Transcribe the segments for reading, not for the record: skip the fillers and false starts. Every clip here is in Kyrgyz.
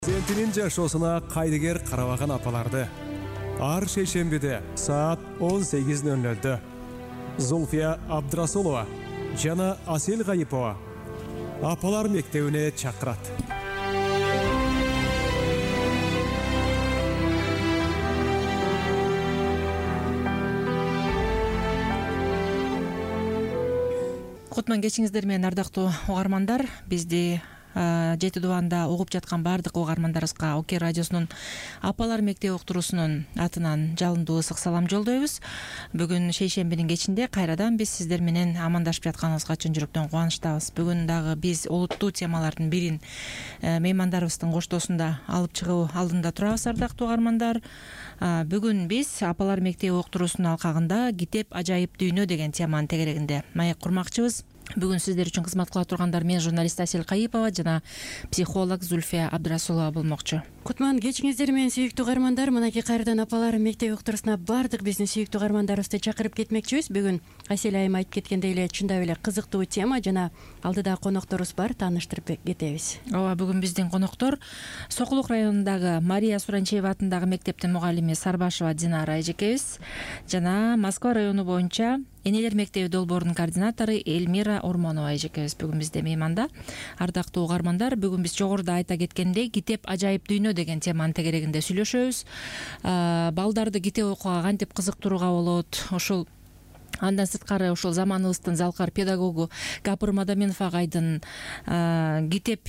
Президентinin жашоосуна кайдыгер карабаган апаларды ар шейшембиде саат 18:00 Зульфия Абдрасулова жана Асел Гайипова апалар мектебине чакырат. Кутман кечиңиздер менен ардактуу угармандар, бизди жети дубанда угуп жаткан баардык угармандарыбызга Оке радиосунун апалар мектеби уктуруусунун атынан жалындуу ысык салам жолдойбуз. Бүгүн шейшембинин кечинде кайрадан биз сиздер менен амандашып жатканыбызга чын жүрөктөн кубанычтабыз. Бүгүн дагы биз олуттуу темалардын бирин меймандарыбыздын коштоосунда алып чыгуу алдында турабыз, ардактуу угармандар. Бүгүн биз апалар мектеби уктуруусунун алкагында китеп ажайып дүйнө деген теманын тегерегинде маек курмакчыбыз. Бүгүн сиздер үчүн кызмат кыла тургандар мен журналист Асел Гайипова жана психолог Зульфия Абдрасулова болмокчу. Кутман кечиңиздер менен сүйүктүү угармандар, мынакей кайрадан апалар мектеби уктуруусуна бардык биздин сүйүктүү угармандарыбызды чакырып кетмекчибиз. Бүгүн Асел айым айтып кеткендей эле чындап эле кызыктуу тема жана алдыда конокторубуз бар, тааныштырып кетебиз. Ооба, бүгүн биздин коноктор Сокулук районундагы Мария Суранчиева атындагы мектептин мугалими Сарбашева Динара эжекебиз жана Москва району боюнча Энелер мектеби долбоорунун координатору Эльмира Ормонова эжекебиз бүгүн бизде мейманда. Ардактуу угармандар, бүгүн биз жогоруда айта кеткендей китеп ажайып дүйнө деген теманын тегерегинде сүйлөшөбүз. Балдарды китеп окууга кантип кызыктырууга болот? Ушул андан сырткары ушул заманыбыздын залкар педагогу Гапыр Мадаминов агайдын китеп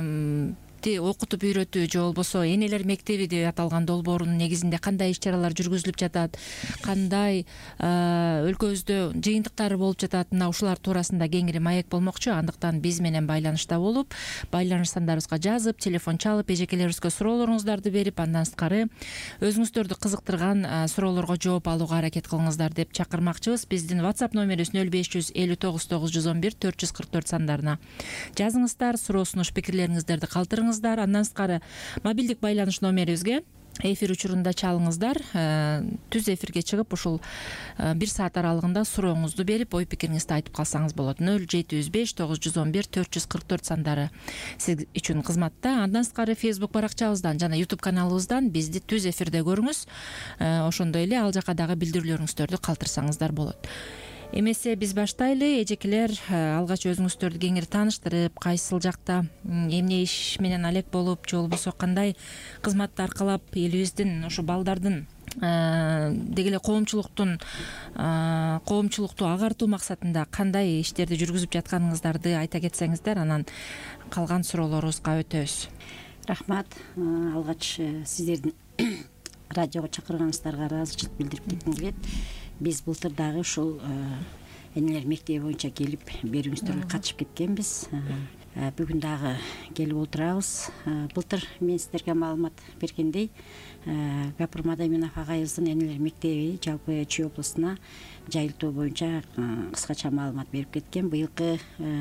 окутуп үйрөтүү же болбосо Энелер мектеби деп аталган долбоорунун негизинде кандай иш-чаралар жүргүзүлүп жатат, кандай өлкөбүздө жыйынтыктары болуп жатат, мына ушулар туурасында кеңири маек болмокчу. Андыктан биз менен байланышта болуп, байланыш сандарыбызга жазып, телефон чалып, эжекелерибизге суроолоруңуздарды берип, андан сырткары өзүңүздөрдү кызыктырган суроолорго жооп алууга аракет кылыңыздар деп чакырмакчыбыз. Биздин WhatsApp номерибиз 0559 111 444 сандарына жазыңыздар, суроо сунуш пикирлериңиздерди калтырыңыздар. Андан сырткары мобилдик байланыш номерибизге эфир учурунда чалыңыздар. Түз эфирге чыгып, ушул 1 саат аралыгында сурооңузду берип, ой пикириңизди айтып калсаңыз болот. 0705 911 444 сандары сиз үчүн кызматта. Андан сырткары Facebook баракчабыздан жана YouTube каналыбыздан бизди түз эфирде көрүңүз. Ошондой эле ал жака дагы билдирүүлөрүңүздөрдү калтырсаңыздар болот. Эмесе биз баштайлы. Эжекелер, алгач өзүңүздөрдү кеңири тааныштырып, кайсыл жакта эмне иш менен алек болуп, же болбосо кандай кызматты аркалап элибиздин ушу балдардын деги эле коомчулукту агартуу максатында кандай иштерди жүргүзүп жатканыңыздарды айта кетсеңиздер, анан калган суроолорубузга өтөбүз. Рахмат. Алгач сиздердин радиого чакырганыңыздарга ыраазычылык билдирип кетким келет. Биз былтыр дагы ушул Энелер мектеби боюнча келип берүүңүздөргө катышып кеткенбиз. Бүгүн дагы келип отурабыз. Былтыр мен сиздерге маалымат бергендей, Гапыр Мадаминов агайыбыздын Энелер мектеби жалпы Чүй областына жайылтуу боюнча кыскача маалымат берип кеткен. Быйылкы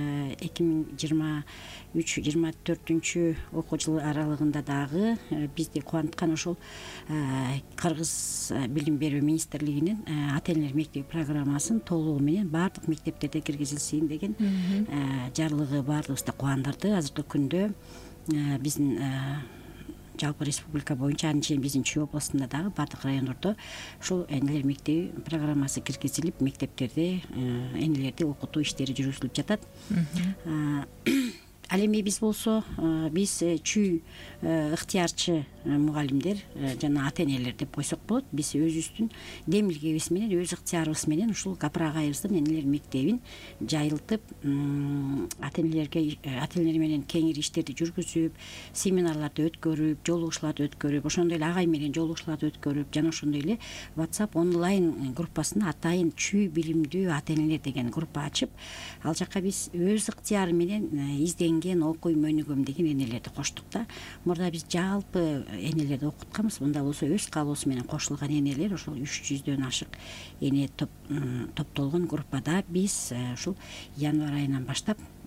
2023-24 окуу жылы аралыгында дагы бизди кубанткан ушул Кыргыз билим берүү министрлигинин ата энелер мектеби программасын толугу менен баардык мектептерде киргизилсин деген жарлыгы баардыгыбызды кубандырды. Азыркы күндө биздин жалпы республика боюнча, анын биздин Чүй областында дагы баардык райондордо ушул энелер мектеби программасы киргизилип, мектептерде энелерди окутуу иштери жүргүзүлүп жатат. Ал эми биз болсо, биз чүй ыктыярчы мугалимдер жана ата энелер деп койсок болот. Биз өзүбүздүн демилгебиз менен, өз ыктыярыбыз менен ушул Гапыр агайыбыздын Энелер мектебин жайылтып, ата энелер менен кеңири иштерди жүргүзүп, семинарларды өткөрүп, жолугушууларды өткөрүп, ошондой эле агай менен жолугушууларды өткөрүп, жана ошондой эле WhatsApp онлайн группасына атайын чүй билимдүү ата энелер деген группа ачып, ал жака биз өз ыктыяры менен изденген, окуйм, өнүгөм деген энелерди коштук да. Мурда биз жалпы энелерди окутканбыз. Мында болсо өз каалоосу менен кошулган энелер ошол 300дөн ашык эне топтолгон группада биз ушул январь айынан баштап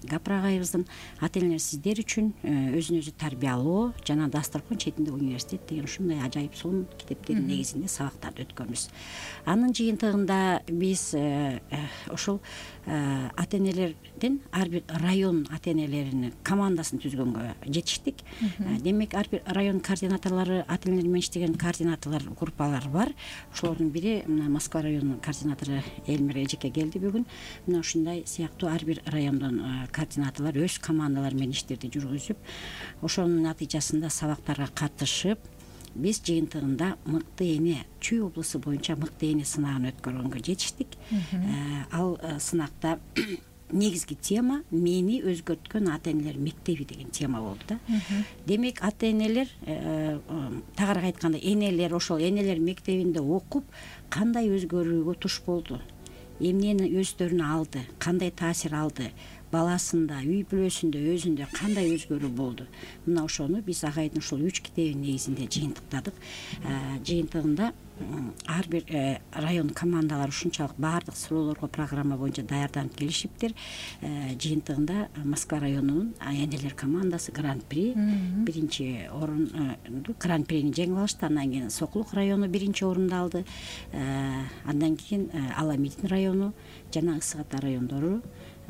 капырагайыбыздын ата энелер сиздер үчүн өзүн өзү тарбиялоо жана дасторкон четинде университет деген ушундай ажайып сонун китептердин негизинде сабактарды өткөнбүз. Анын жыйынтыгында биз ошол ата энелердин ар бир район ата энелеринин командасын түзгөнгө жетиштик. Демек ар бир район координаторлору, ата энелер менен иштеген координаторлор группалар бар. Ошолордун бири Москва районунун координатору Эльмира эжеке келди бүгүн. Мына ушундай сыяктуу ар бир райондон координаторлор өз командалары менен иштерди жүргүзүп, ошонун натыйжасында сабактарга катышып, биз жыйынтыгында мыкты эне Чүй облусу боюнча мыкты эне сынагын өткөргөнгө жетиштик. Ал сынакта негизги тема мени өзгөрткөн ата энелер мектеби деген тема болду да. Демек ата энелер тагыраак айтканда энелер ошол энелер мектебинде окуп кандай өзгөрүүгө туш болду, эмнени өздөрүнө алды, кандай таасир алды, баласында, үй бүлөсүндө, өзүндө кандай өзгөрүү болду. Мына ошону биз агайдын ушул 3 китебинин негизинде жыйынтыктадык. Жыйынтыгында ар бир район командалары ушунчалык баардык суроолорго программа боюнча даярданып келишиптир. Жыйынтыгында Москва районунун энелер командасы гран-при биринчи орунду гран-прини жеңип алышты. Андан кийин Сокулук району биринчи орунду алды. Андан кийин Аламидин району жана Ысык Ата райондору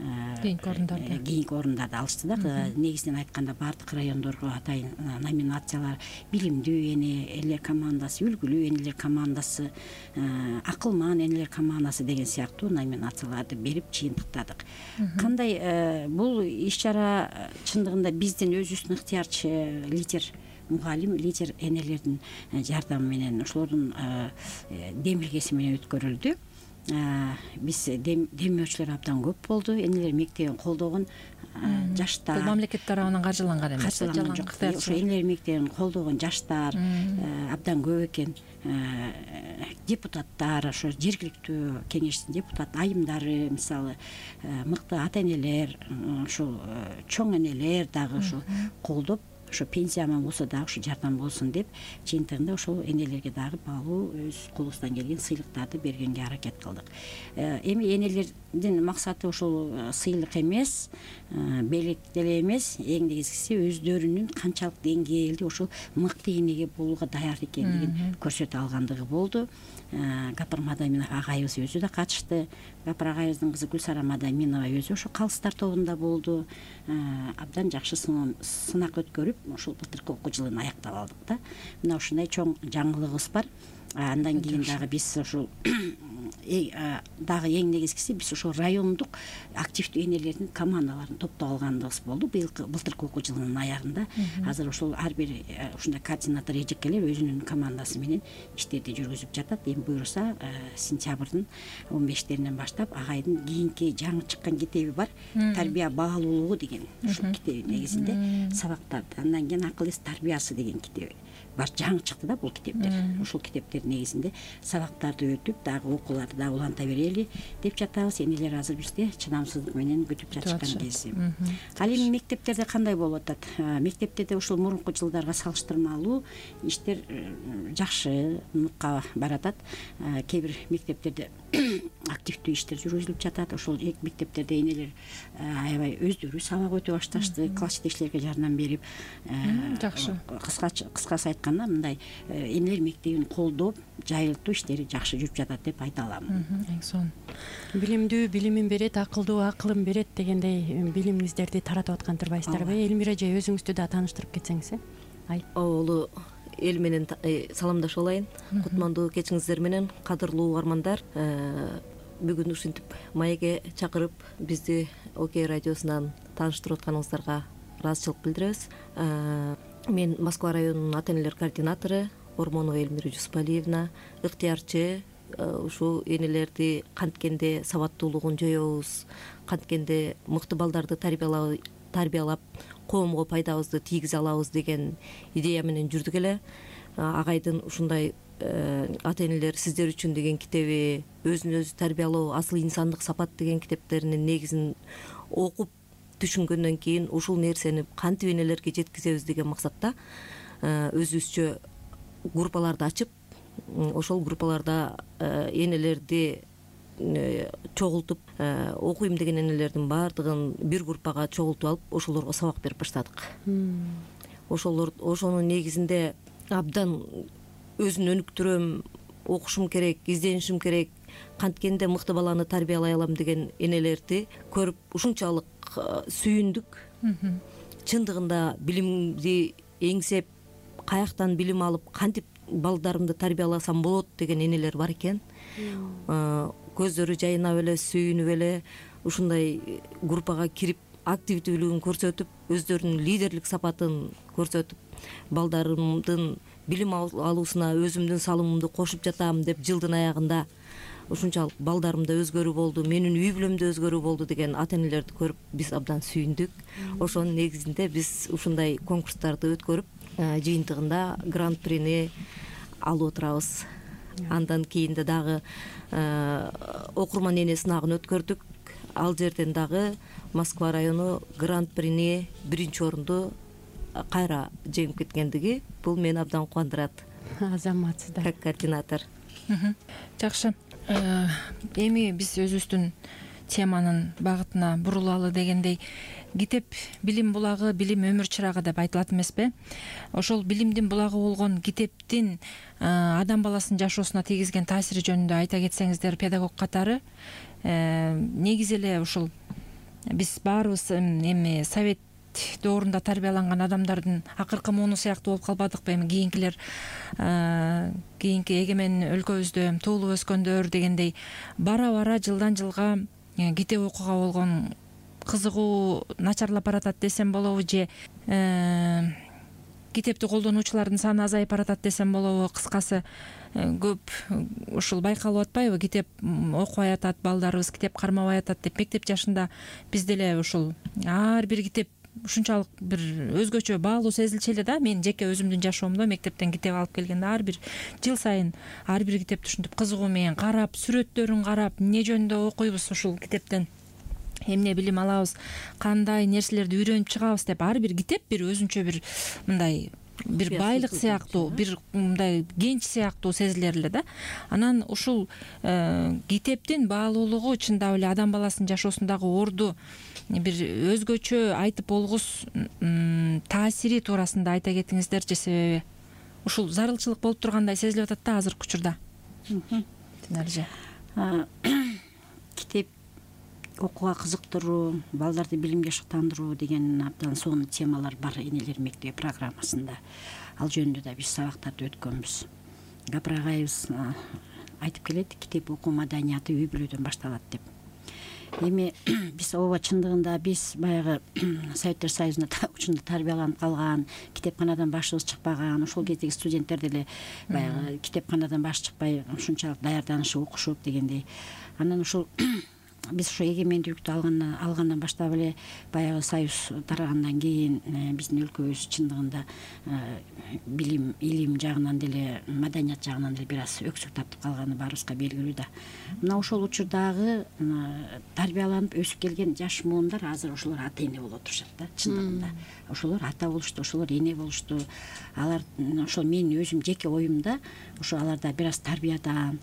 кийинки орундарды алышты да. Негизинен айтканда баардык райондорго атайын номинациялар: билимдүү энелер командасы, үлгүлүү энелер командасы, акылман энелер командасы деген сыяктуу номинацияларды берип жыйынтыктадык. Кандай бул иш-чара чындыгында биздин өзүбүздүн ыктыярчы лидер мугалим, лидер энелердин жардамы менен, ошолордун демилгеси менен өткөрүлдү. Биз демөөрчүлөр абдан көп болду. Энелер мектебин колдогон жаштар. Бул мамлекет тарабынан каржыланган эмес. Ошо энелер мектебин колдогон жаштар абдан көп экен. Депутаттар, ошо жергиликтүү кеңештин депутат айымдары, мисалы мыкты ата энелер, ошол чоң энелер дагы ошо колдоп, ошо пенсияма болсо дагы ушу жардам болсун деп жыйынтыгында ошол энелерге дагы баалуу өз колубуздан келген сыйлыктарды бергенге аракет кылдык. Эми энелердин максаты ошол сыйлык эмес, белек деле эмес, эң негизгиси өздөрүнүн канчалык деңгээлде ошол мыкты энеге болууга даяр экендигин көрсөтө алгандыгы болду. Гапар Мадаминов агайыбыз өзү да катышты. Гапар агайыбыздын кызы Гүлсара Мадаминова өзү ошо калыстар тобунда болду. Абдан жакшы сынак өткөрүп, ошол былтыркы окуу жылын аяктап алдык да. Мына ушундай чоң жаңылыгыбыз бар. Андан кийин дагы биз ошол дагы эң негизгиси биз ошол райондук активдүү энелердин командаларын топтоп алгандыгыбыз болду. Былтыркы окуу жылынын аягында азыр ошол ар бир ушундай координатор эжекелер өзүнүн командасы менен иштерди жүргүзүп жатат. Эми буюрса сентябрдын 15-теринен баштап агайдын кийинки жаңы чыккан китеби бар, тарбия баалуулугу деген ушул китеби негизинде сабактарды. Андан кийин акыл эс тарбиясы деген китеби бар, жаңы чыкты да бул китептер. Ушул китептер негизинде сабактарды өтүп, дагы окууларды дагы уланта берели деп жатабыз. Энелер азыр бизде чыдамсыздык менен күтүп жатышкан кези. Ал эми мектептерде кандай болуп атат? Мектептерде ушул мурунку жылдарга салыштырмалуу иштер жакшы нукка баратат. Кээ бир мектептерде активдүү иштер жүргүзүлүп жатат. Ошол мектептерде энелер аябай өздөрү сабак өтө башташты, класс жетекчилерге жардам берип. Жакшы. Кыскасы айтканда, мындай энелер мектебин колдоп, жайылтуу иштери жакшы жүрүп жатат деп айта алам. Эң сонун. Билимдүү билимин берет, акылдуу акылын берет дегендей билимиңиздерди таратып аткан турбайсыздарбы? Элмира эже, өзүңүздү да тааныштырып кетсеңиз. Улуу эл менен саламдашып алайын. Кутмандуу кечиңиздер менен, кадырлуу угармандар. Бүгүн ушинтип маекке чакырып, бизди ОК радиосунан тааныштырып атканыңыздарга ыраазычылык билдиребиз. Мен Москва районунун ата энелер координатору Ормонова Эльмира Жусупалиевна, ыктыярчы. Ушул энелерди канткенде сабаттуулугун жоёбуз, канткенде мыкты балдарды тарбиялап коомго пайдабызды тийгизе алабыз деген идея менен жүрдүк эле. Агайдын ушундай ата энелер сиздер үчүн деген китеби, өзүн өзү тарбиялоо, асыл инсандык сапат деген китептеринин негизин окуп түшүнгөндөн кийин ушул нерсени кантип энелерге жеткизебиз деген максатта өзүбүзчө группаларды ачып, ошол группаларда энелерди чогултуп окуйм деген энелердин баардыгын бир группага чогултуп алып ошолорго сабак берип баштадык. Ошонун негизинде абдан өзүн өнүктүрөм, окушум керек, изденишим керек, канткенде мыкты баланы тарбиялай алам деген энелерди көрүп ушунчалык сүйүндүк. Чындыгында билимди эңсеп, каяктан билим алып, кантип балдарымды тарбияласам болот деген энелер бар экен. Көздөрү жайнап эле, сүйүнүп эле ушундай группага кирип, активдүүлүгүн көрсөтүп, өздөрүнүн лидерлик сапатын көрсөтүп, балдарымдын билим алуусуна өзүмдүн салымымды кошуп жатам деп жылдын аягында ушунчалык балдарымда өзгөрүү болду, менин үй бүлөмдө өзгөрүү болду деген ата энелерди көрүп биз абдан сүйүндүк. Ошонун негизинде биз ушундай конкурстарды өткөрүп, жыйынтыгында гран-прини алып отурабыз. Андан кийин дагы окурман эне сынагын өткөрдүк. Ал жерден дагы Москва району гран-прини 1-чи орунду кайра жеңип кеткендиги бул мени абдан кубандырат. Азаматсыздар. Как координатор. Жакшы. Эми биз өзүбүздүн теманын багытына бурулалы дегендей, китеп билим булагы, билим өмүр чырагы деп айтылат эмеспи? Ошол билимдин булагы болгон китептин адам баласынын жашоосуна тийгизген таасири жөнүндө айта кетсеңиздер, педагог катары. Негизи эле ушул биз баарыбыз эми совет доорунда тарбияланган адамдардын акыркы муну сыяктуу болуп калбадыкпы? Эми кийинки эгемен өлкөбүздө туулуп өскөндөр дегендей бара жылдан жылга китеп окууга болгон кызыгуу начарлап баратат десем болобу, же китепти колдонуучулардын саны азайып баратат десем болобу? Кыскасы көп ушул байкалып атпайбы? Китеп окубай атат балдарыбыз, китеп кармабай атат деп. Мектеп жашында биз деле ушул ар бир китеп ушунчалык бир өзгөчө баалуу сезилчү эле да. Мен жеке өзүмдүн жашоомдо мектептен китеп алып келгенде ар бир жыл сайын ар бир китепти ушинтип кызыгуу менен карап, сүрөттөрүн карап, эмне жөнүндө окуйбуз, ушул китептен эмне билим алабыз, кандай нерселерди үйрөнүп чыгабыз деп ар бир китеп бир өзүнчө бир мындай бир байлык сыяктуу, бир мындай кенч сыяктуу сезилер эле да. Анан ушул китептин баалуулугу чындап эле адам баласынын жашоосундагы орду бир өзгөчө айтып болгус таасири туурасында айта кетиңиздерчи. Себеби ушул зарылчылык болуп тургандай сезилип атат да азыркы учурда. Китеп окууга кызыктыруу, балдарды билимге шыктандыруу деген абдан сонун темалар бар энелер мектеби программасында. Ал жөнүндө да биз сабактарды өткөнбүз. Гапыр агайыбыз айтып келет, китеп окуу маданияты үй бүлөдөн башталат деп. Эми биз ооба чындыгында биз баягы Советтер Союзунда учунда тарбияланып калган, китепканадан башыбыз чыкпаган, ошол кездеги студенттер деле баягы китепканадан башы чыкпай ушунчалык даярданышып окушуп дегендей. Анан ушул биз ошо эгемендүүлүктү алгандан баштап эле баягы союз тарагандан кийин биздин өлкөбүз чындыгында билим, илим жагынан деле, маданият жагынан деле бир аз өксүк тартып калганы баарыбызга белгилүү да. Мына ошол учурдагы тарбияланып өсүп келген жаш муундар азыр ошолор ата эне болуп отурушат да. Чындыгында ошолор ата болушту, ошолор эне болушту. Алар ошол менин өзүм жеке оюмда ошо аларда бир аз тарбиядан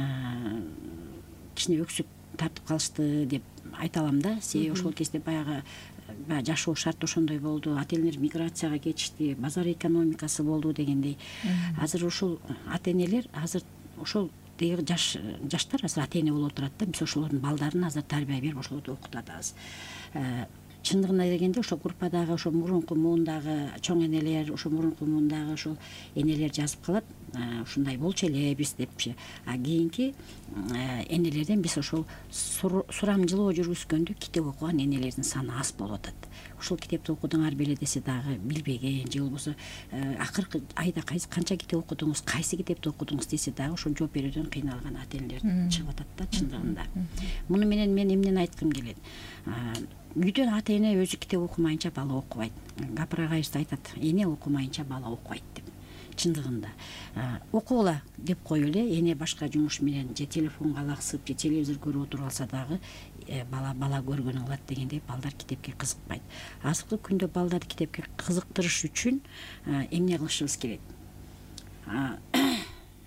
кичине өксүк тартып калышты деп айта алам да. Себеби ошол кезде баягы жашоо шарты ошондой болду, ата энелер миграцияга кетишти, базар экономикасы болду дегендей. Азыр ушул ата энелер азыр ошол жаштар азыр ата эне болуп отурат да. Биз ошолордун балдарын азыр тарбия берип ошолорду окутабыз. Чындыгына келгенде ошо группадагы ошо мурунку муундагы чоң энелер, ошо мурунку муундагы ошол энелер жазып калат, ушундай болчу элебиз депчи. Кийинки энелерден биз ошол сурамжылоо жүргүзгөндө китеп окуган энелердин саны аз болуп атат. Ушул китепти окудуңар беле десе дагы билбеген, же болбосо акыркы айда канча китеп окудуңуз, кайсы китепти окудуңуз десе дагы ошо жооп берүүдөн кыйналган ата энелер чыгып атат да чындыгында. Муну менен мен эмнени айткым келет? Үйдөн ата эне өзү китеп окумайынча бала окубайт. Гапыр агайыбыз айтат, эне окумайынча бала окубайт деп. Чындыгында окугула деп коюп эле, эне башка жумуш менен же телефонго алаксып, же телевизор көрүп отуруп алса дагы бала көргөнүн кылат дегендей балдар китепке кызыкпайт. Азыркы күндө балдарды китепке кызыктырыш үчүн эмне кылышыбыз керек?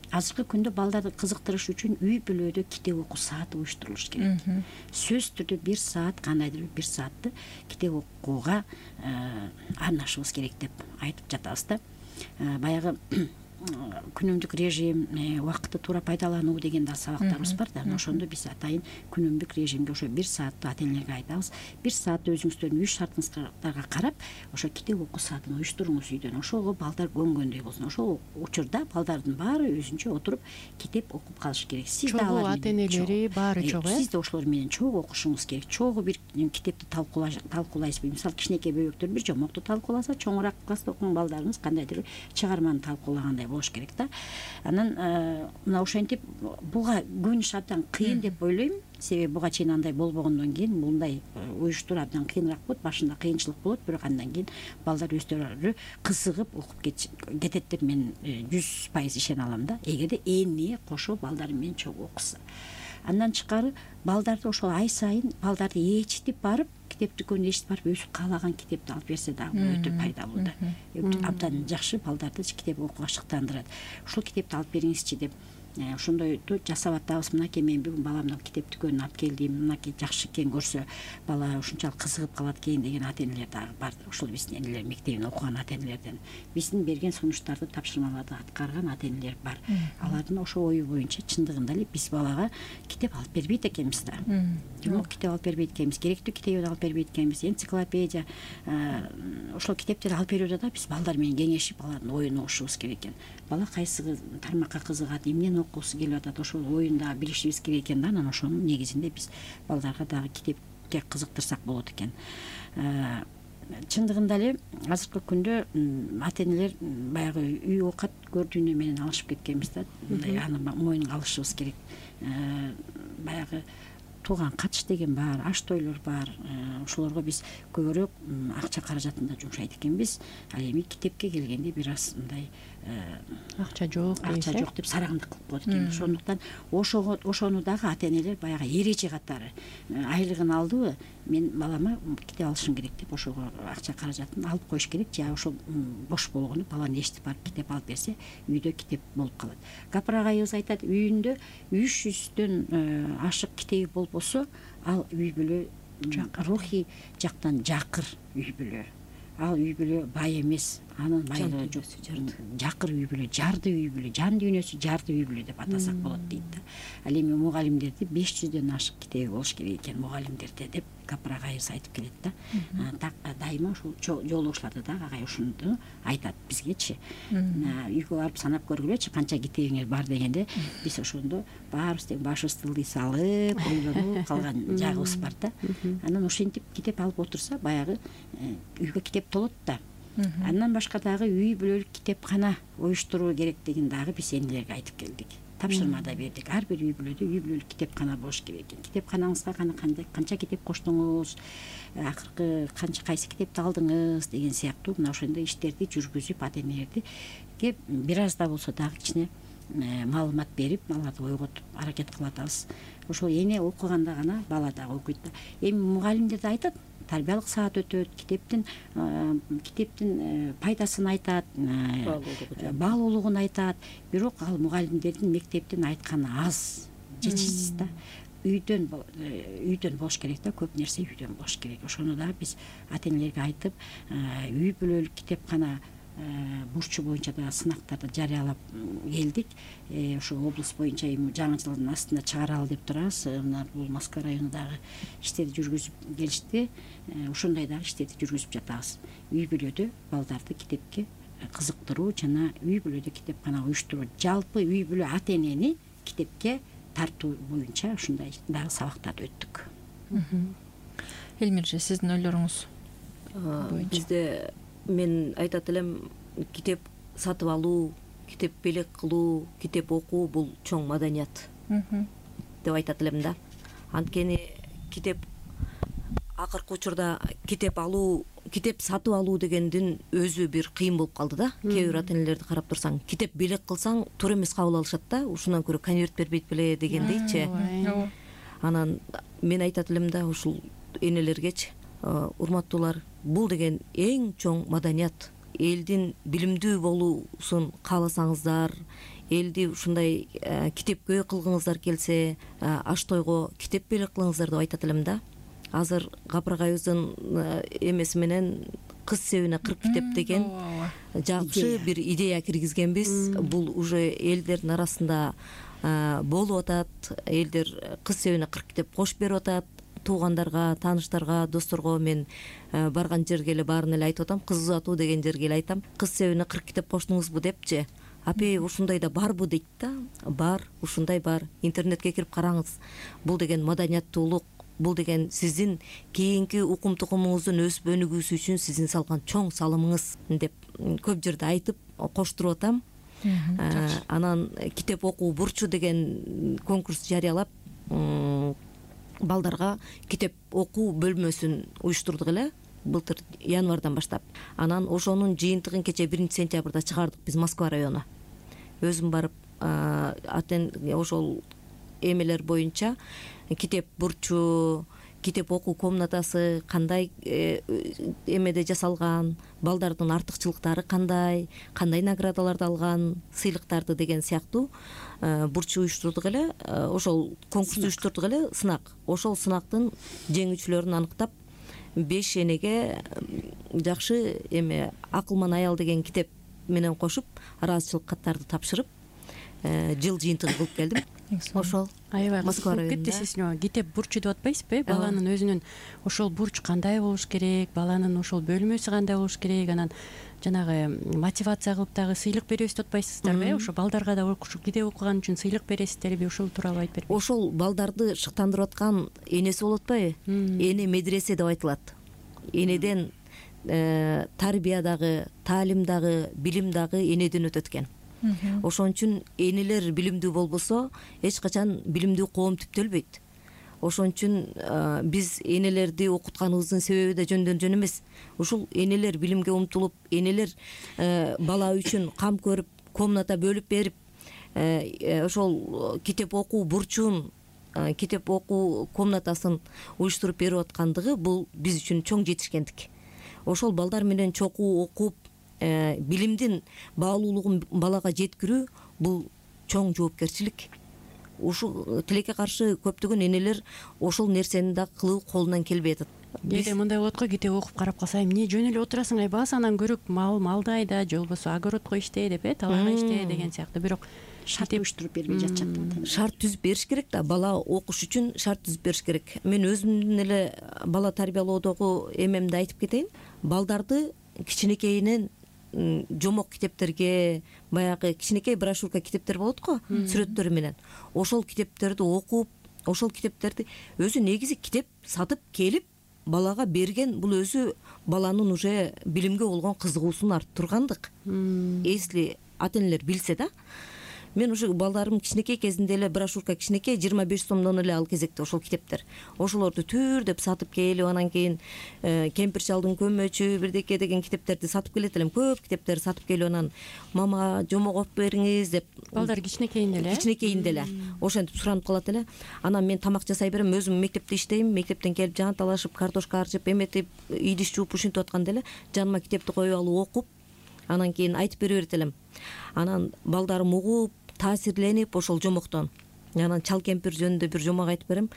азыркы күндө балдарды кызыктырыш үчүн үй бүлөдө китеп окуу сааты уюштурулуш керек. Сөзсүз түрдө 1 саат, кандайдыр 1 саатты китеп окууга арнашыбыз керек деп айтып жатабыз да. Баягы күнүмдүк режим, убакытты туура пайдалануу деген да сабактарыбыз бар да. Ошондо биз атайын күнүмдүк режимге ошо 1 саатты ата-энелерге айтабыз. 1 саатты өзүңүздөрдүн үй шартыңыздарга карап, ошо китеп окуу саатын уюштуруңуз үйдөн. Ошого балдар көнгөндөй болсун. Ошол учурда балдардын баары өзүнчө отуруп китеп окуп калыш керек. Сиз да чогуу ата-энелери баары чогуу. Сиз да ошолор менен чогуу окушуңуз керек. Чогуу бир китепти талкуулайсыз. Мисалы кичинекей бөбөктөр бир жомокту талкууласа, чоңураак класста окуган балдарыбыз кандайдыр чыгарманы талкуулагандай болуш керек да. Анан мына ошентип буга көнүш абдан кыйын деп ойлойм. Себеби буга чейин андай болбогондон кийин мындай уюштуруу абдан кыйыныраак болот. Башында кыйынчылык болот, бирок андан кийин балдар өздөрү кызыгып окуп кетет деп мен 100% ишене алам да. Эгерде эмне кошо балдар менен чогуу окуса. Андан тышкары балдарды ошол ай сайын балдарды ээрчитип барып, китеп дүкөнүнө ээрчитип барып өзү каалаган китепти алып берсе дагы өтө пайдалуу да. Абдан жакшы балдарды китеп окууга шыктандырат. Ушул китепти алып бериңизчи деп ошондойду жасап атабыз. Мынакей мен бүгүн баламды китеп дүкөнүнө алып келдим. Мынакей жакшы экен, көрсө бала ушунчалык кызыгып калат экен деген ата-энелер дагы бар. Ошол биздин энелер мектебин окуган ата-энелерден биздин берген сунуштарды, тапшырмаларды аткарган ата-энелер бар. Алардын ошол ою боюнча чындыгында эле биз балага китеп алып бербейт экенбиз да. Жок, китеп алып бербейт экенбиз. Керектүү китепти алып бербейт экенбиз. Энциклопедия, ошол китептерди алып берүүдө да биз балдар менен кеңешип балардын оюн угушубуз керек экен. Бала кайсы тармакка кызыгат, эмнени окуусу келип атат, ошол оюнда билишибиз керек экен да. Анан ошонун негизинде биз балдарга дагы китепке кызыктырсак болот экен. Чындыгында эле азыркы күндө ата-энелер баягы үй оокат көрдүүнү менен алышып кеткенбиз да. Аны мойнуна алышыбыз керек. Баягы тууган катыш деген бар, аш тойлор бар. Ошолорго биз көбүрөөк акча каражатын да жумшайт экенбиз. Ал эми китепке келгенде бир аз мындай акча жок деп сараңдык кылып коет экен. Ошондуктан ошону дагы ата-энелер баягы эреже катары айлыгын алдыбы, мен балама китеп алышым керек деп ошого акча каражатын алып коюш керек. Же ошол бош болгону баланы ээрчитип барып китеп алып берсе, үйдө китеп болуп калат. Капыр агайыбыз айтат, үйүндө 300дөн ашык китеби болбосо, ал үй бүлө рухий жактан жакыр үй бүлө. Ал үй бүлө бай эмес, анын байлыгы жок. Жакыр үй бүлө, жарды үй бүлө, жан дүйнөсү жарды үй бүлө деп атасак болот дейт да. Ал эми мугалимдерди 500дөн ашык китеби болуш керек экен мугалимдерде деп Капыр агайыбыз айтып келет да. Дайыма ушул жолдошуларды да агай ушуну айтат бизгечи. Үйгө барып санап көргүлөчү канча китебиңер бар дегенде, биз ошондо баарыбыз тең башыбызды ылдый салып, ойлонуп калган жагыбыз бар да. Анан ошентип китеп алып отурса, баягы үйгө китеп толот да. Андан башка дагы үй бүлөлүк китепкана уюштуруу керек деген дагы биз энелерге айтып келдик. Тапшырма да бердик. Ар бир үй бүлөдө үй бүлөлүк китепкана болуш керек экен. Китепканаңызга канча китеп коштуңуз, акыркы кайсы китепти алдыңыз деген сыяктуу мына ошондой иштерди жүргүзүп ата-энелерге бир аз да болсо дагы кичине маалымат берип, аларды ойготуп аракет кылып атабыз. Ошол эне окуганда гана бала дагы окуйт да. Эми мугалимдер да айтат, тарбиялык саат өтөт, китептин пайдасын айтат, баалуулугун айтат. Бирок ал мугалимдердин мектептен айтканы аз, жетишсиз да. Үйдөн болуш керек да, көп нерсе үйдөн болуш керек. Ошону да биз ата-энелерге айтып, үй бүлөлүк китепкана бурчу боюнча да сынактарды жарыялап келдик. Ошо облус боюнча эми жаңы жылдын астында чыгаралы деп турабыз. Мына бул Москва районундагы иштерди жүргүзүп келишти. Ошондой дагы иштерди жүргүзүп жатабыз. Үй бүлөдө балдарды китепке кызыктыруу жана үй бүлөдө китепкана уюштуруу, жалпы үй бүлө ата-энени китепке тартуу боюнча ушундай дагы сабактарды өттүк. Элмирже, сиздин ойлоруңуз? Бизде мен айтат элем, китеп сатып алуу, китеп белек кылуу, китеп окуу бул чоң маданият деп айтат элем да. Анткени китеп акыркы учурда китеп алуу, китеп сатып алуу дегендин өзү бир кыйын болуп калды да. Кээ бир ата-энелерди карап турсаң, китеп белек кылсаң туура эмес кабыл алышат да. Ушундан көрө конверт бербейт беле дегендейчи. Анан мен айтат элем да, ушул энелергечи, урматтуулар, бул деген эң чоң маданият. элдин билимдүү болуусун кааласаңыздар, элди ушундай китепкөй кылгыңыздар келсе, аш тойго китеп белек кылыңыздар деп айтат элем да. Азыр Капыргайыбыздын эмеси менен кыз себине 40 китеп деген жакшы бир идея киргизгенбиз. Бул уже элдердин арасында болуп атат. Элдер кыз себине 40 китеп кошуп берип атат. Туугандарга, тааныштарга, досторго мен барган жерге эле баарын эле айтып атам. Кыз узатуу деген жерге эле айтам. Кыз себине 40 китеп коштуңузбу депчи. Апе, ушундай да барбы дейт да. Бар, ушундай бар. Интернетке кирип караңыз. Бул деген маданияттуулук. Бул деген сиздин кийинки укум тукумуңуздун өсүп өнүгүүсү үчүн сиздин салган чоң салымыңыз деп көп жерде айтып коштуруп атам. Анан китеп окуу бурчу деген конкурс жарыялап, балдарга китеп окуу бөлмөсүн уюштурдук эле былтыр январдан баштап. Анан ошонун жыйынтыгын кече 1-сентябрда чыгардык биз Москва району. Өзүм барып ошол эмелер боюнча китеп бурчу, китеп окуу комнатасы кандай эмеде жасалган, балдардын артыкчылыктары кандай наградаларды алган, сыйлыктарды деген сыяктуу бурчу уюштурдук эле. Ошол конкурс уюштурдук эле, сынак. Ошол сынактын жеңүүчүлөрүн аныктап 5 энеге жакшы эме Акылман аял деген китеп менен кошуп, ыраазычылык каттарды тапшырып, жыл жыйынтыгы кылып келдим. Ошол аябай Москва районунда. Кетесиз, китеп бурчу деп атпайсызбы? Баланын өзүнүн ошол бурч кандай болуш керек, баланын ошол бөлмөсү кандай болуш керек, анан жанагы мотивация кылып дагы сыйлык беребиз деп атпайсыздарбы? Ошо балдарга да китеп окуган үчүн сыйлык бересиздерби? Ошол тууралуу айтып бериңиз. Ошол балдарды шыктандырып аткан энеси болуп атпайбы? Эне медресе деп айтылат. Энеден тарбия дагы, таалим дагы, билим дагы энеден өтөт экен. Ошон үчүн энелер билимдүү болбосо эч качан билимдүү коом түптөлбөйт. Ошон үчүн биз энелерди окутканыбыздын себеби да жөндөн жөн эмес. Ушул энелер билимге умтулуп, энелер бала үчүн кам көрүп, комната бөлүп берип, ошол китеп окуу бурчун, китеп окуу комнатасын уюштуруп берип аткандыгы бул биз үчүн чоң жетишкендик. Ошол балдар менен чокуу окуп, билимдин баалуулугун балага жеткирүү бул чоң жоопкерчилик. Ушул тилекке каршы көптөгөн энелер ошол нерсени да кылуу колунан келбей атат. Кээде мындай болот го, китеп окуп карап калса, эмне жөн эле отурасың, айбасаңан көрүп, малды айда, же болбосо огородко иште деп, талаага иште деген сыяктуу. Бирок шарт уюштуруп бербей жатышат. Шарт түзүп бериш керек да, бала окуш үчүн шарт түзүп бериш керек. Мен өзүмдүн эле бала тарбиялоодогу эмемди айтып кетейин. Балдарды кичинекейинен жомок китептерге, баягы кичинекей брошюрка китептер болот го, сүрөттөрү менен. Ошол китептерди окуп, ошол китептерди өзү негизи китеп сатып келип балага берген, бул өзү баланын уже билимге болгон кызыгуусун арттыргандык. Если ата-энелер билсе да. Мен уже балдарым кичинекей кезинде эле брошюрка кичинекей 25 сомдон эле ал кезекте ошол китептер. Ошолорду түрдөп сатып келип, анан кийин кемпир шалдын көмөчү бирдеке деген китептерди сатып келет элем. Көп китептерди сатып келип, анан мама жомок окуп бериңиз деп. Балдар кичинекейинде эле. Ошентип суранып калат эле. Анан мен тамак жасай берем, өзүм мектепте иштейм. Мектептен келип жанталашып, картошка арчып, эметип, идиш жууп ушинтип атканда эле жаныма китепти коюп алып окуп, анан кийин айтып бере берет элем. Анан балдарым угуп, таасирленип ошол жомоктон. Анан чал кемпир жөнүндө бир жомок айтып берем.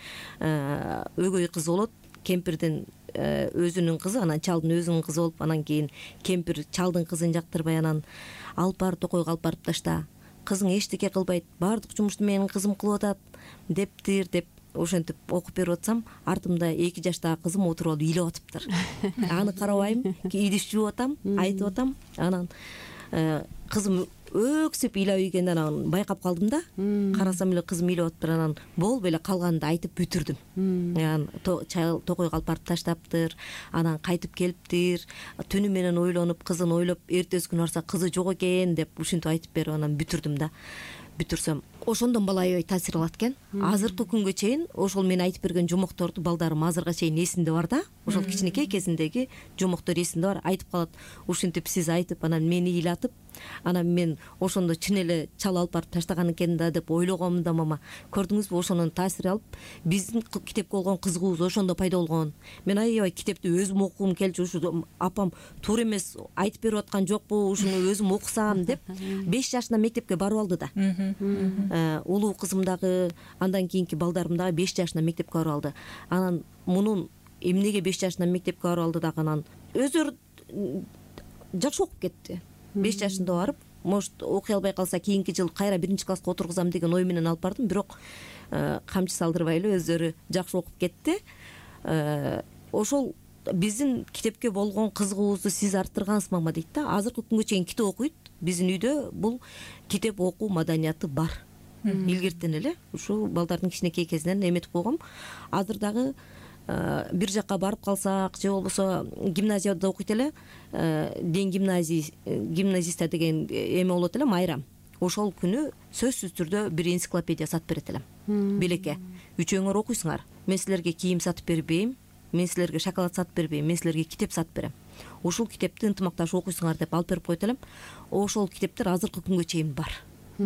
Өгөй кыз болот, кемпирдин өзүнүн кызы, анан чалдын өзүнүн кызы болуп, анан кийин кемпир чалдын кызын жактырбай, анан алып барып токойго алып барып ташта. Кызың эчтеке кылбайт, баардык жумушту менин кызым кылып атат дептир деп ошентип окуп берип атсам, артымда 2 жаштагы кызым отуруп алып ыйлап атыптыр. Аны карабайм, идиш жууп атам, айтып атам. Анан кызым өксүп ыйлап ийгенде анан байкап калдым да. Карасам эле кызым ыйлап атыптыр, анан болуп эле калганды айтып бүтүрдүм. Анан токойго алып барып таштаптыр, анан кайтып келиптир. Түнү менен ойлонуп, кызын ойлоп, эртеси күнү барса кызы жок экен деп ушинтип айтып берип анан бүтүрдүм да. Бүтүрсөм, ошондон бала аябай таасир алат экен. Азыркы күнгө чейин ошол мен айтып берген жомокторду балдарым азырга чейин эсинде бар да. Ошол кичинекей кезиндеги жомоктор эсинде бар. Айтып калат, ушинтип сиз айтып, анан мени ыйлатып, Анан мен ошондо чын эле чала алып барып таштаган экен да деп ойлогонмун да мама. Көрдүңүзбү, ошонун таасири алып биздин китепке болгон кызыгуубуз ошондо пайда болгон. Мен аябай китепти өзүм окугум келчү, ушу апам туура эмес айтып берип аткан жокпу, ушуну өзүм окусам деп 5 жашында мектепке барып алды да. Улуу кызым дагы, андан кийинки балдарым дагы 5 жашында мектепке барып алды. Анан мунун эмнеге 5 жашында мектепке барып алды дагы, анан өздөрү жакшы окуп кетти. 5 жашында барып, может окуй албай калса кийинки жыл кайра 1-класска отургузам деген ой менен алып бардым, бирок камчы салдырбай эле өздөрү жакшы окуп кетти. Ошол биздин китепке болгон кызыгуубузду сиз арттыргансыз мама дейт да. Азыркы күнгө чейин китеп окуйт. Биздин үйдө бул китеп окуу маданияты бар. Илгертен эле ушу балдардын кичинекей кезинен эметип койгом. Азыр дагы бир жакка барып калсак же болбосо гимназияда окуйт эле, ден гимназиста деген эме болот эле, майрам. Ошол күнү сөзсүз түрдө бир энциклопедия сатып берет элем. Белекке, үчөөңөр окуйсуңар. Мен силерге кийим сатып бербейм, мен силерге шоколад сатып бербейм, мен силерге китеп сатып берем. Ушул китепти ынтымакташып окуйсуңар деп алып берип койт элем. Ошол китептер азыркы күнгө чейин бар.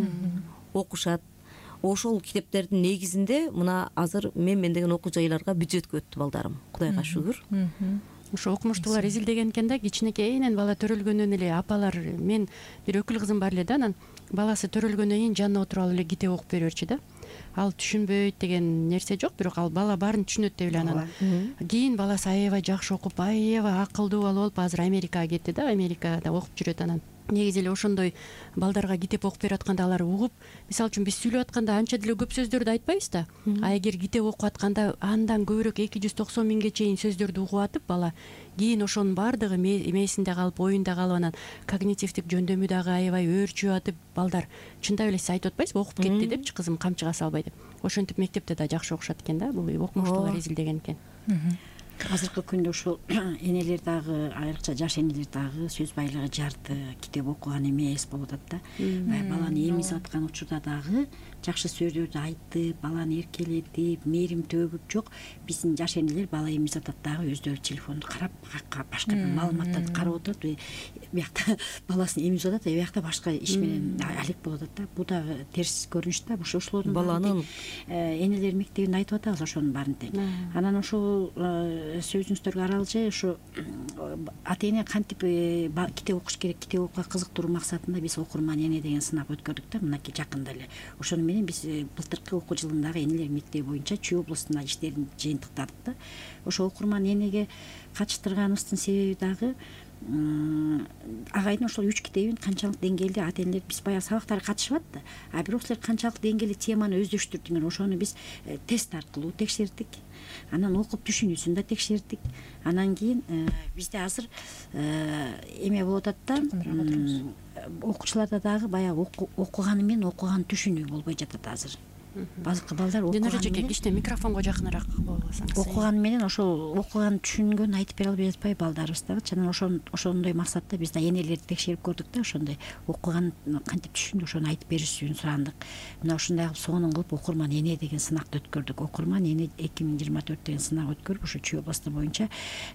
Окушат. Ошол китептердин негизинде мына азыр мен деген окуу жайларга бюджетке өттү балдарым. Кудайга шүгүр. Ошо окумуштуулар изилдеген экен да, кичинекейинен бала төрөлгөндөн эле апалар, мен бир өкүл кызым бар эле да, анан баласы төрөлгөндөн кийин жанына отуруп алып эле китеп окуп бериверчү да. Ал түшүнбөйт деген нерсе жок, бирок ал бала баарын түшүнөт деп эле. Анан кийин баласы аябай жакшы окуп, аябай акылдуу бала болуп, азыр Америкага кетти да, Америкада окуп жүрөт. Анан негизи эле ошондой балдарга китеп окуп берип атканда алар угуп, мисалы үчүн биз сүйлөп атканда анча деле көп сөздөрдү айтпайбыз да. Эгер китеп окуп атканда андан көбүрөөк 290 миңге чейин сөздөрдү угуп атып, бала кийин ошонун баардыгы мээсинде калып, оюнда калып, анан когнитивдик жөндөмү дагы аябай өөрчүп атып, балдар чындап эле сиз айтып атпайсызбы, окуп кетти депчи кызым камчыга салбай деп. Ошентип мектепте да жакшы окушат экен да, бул окумуштуулар изилдеген экен. Азыркы күндө ушул энелер дагы, айрыкча жаш энелер дагы сөз байлыгы жарды, китеп окуган эмес болуп атат да. Баланы эмизип аткан учурда дагы жакшы сөздөрдү айтып, баланы эркелетип, мээрим төгүп жок. Биздин жаш энелер бала эмизип атат дагы өздөрү телефонду карап, башка бир маалыматтарды карап отурат. Биякта баласын эмизип атат, биякта башка иш менен алек болуп атат да. Бул дагы терс көрүнүш да. Ошолордун баланын энелер мектебинде айтып атабыз ошонун баарын тең. Анан ошол сөзүңүздөргө аралжы ушу ата эне кантип китеп окуш керек, китеп окууга кызыктыруу максатында биз окурман эне деген сынак өткөрдүк да, мынакей жакында эле. Ошону менен биз былтыркы окуу жылындагы энелер мектеби боюнча Чүй областында иштерин жыйынтыктадык да. Ошо окурман энеге катыштырганыбыздын себеби дагы агайдын ошол 3 китебин канчалык деңгээлде ата энелер, биз баягы сабактарга катышып атты, бирок силер канчалык деңгээлде теманы өздөштүрдүңөр, ошону биз тест аркылуу текшердик. Анан окуп түшүнүүсүн да текшердик. Анан кийин бизде азыр эме болуп атат да, окуучуларда дагы баягы окуганы менен окуган түшүнүү болбой жатат азыр. Базыркы балдар Динара эже кичине микрофонго жакыныраак болсоңуз. Окуган менен ошол окуган түшүнгөн айтып бере албай жатпайбы балдарыбыз дагы. Анан ошондой максатта биз да энелерди текшерип көрдүк да, ошондой окуган кантип түшүндү, ошону айтып беришүүнү сурандык. Мына ушундай кылып сонун кылып окурман эне деген сынакты өткөрдүк. Окурман эне 2024 деген сынак өткөрүп, ушу Чүй областы боюнча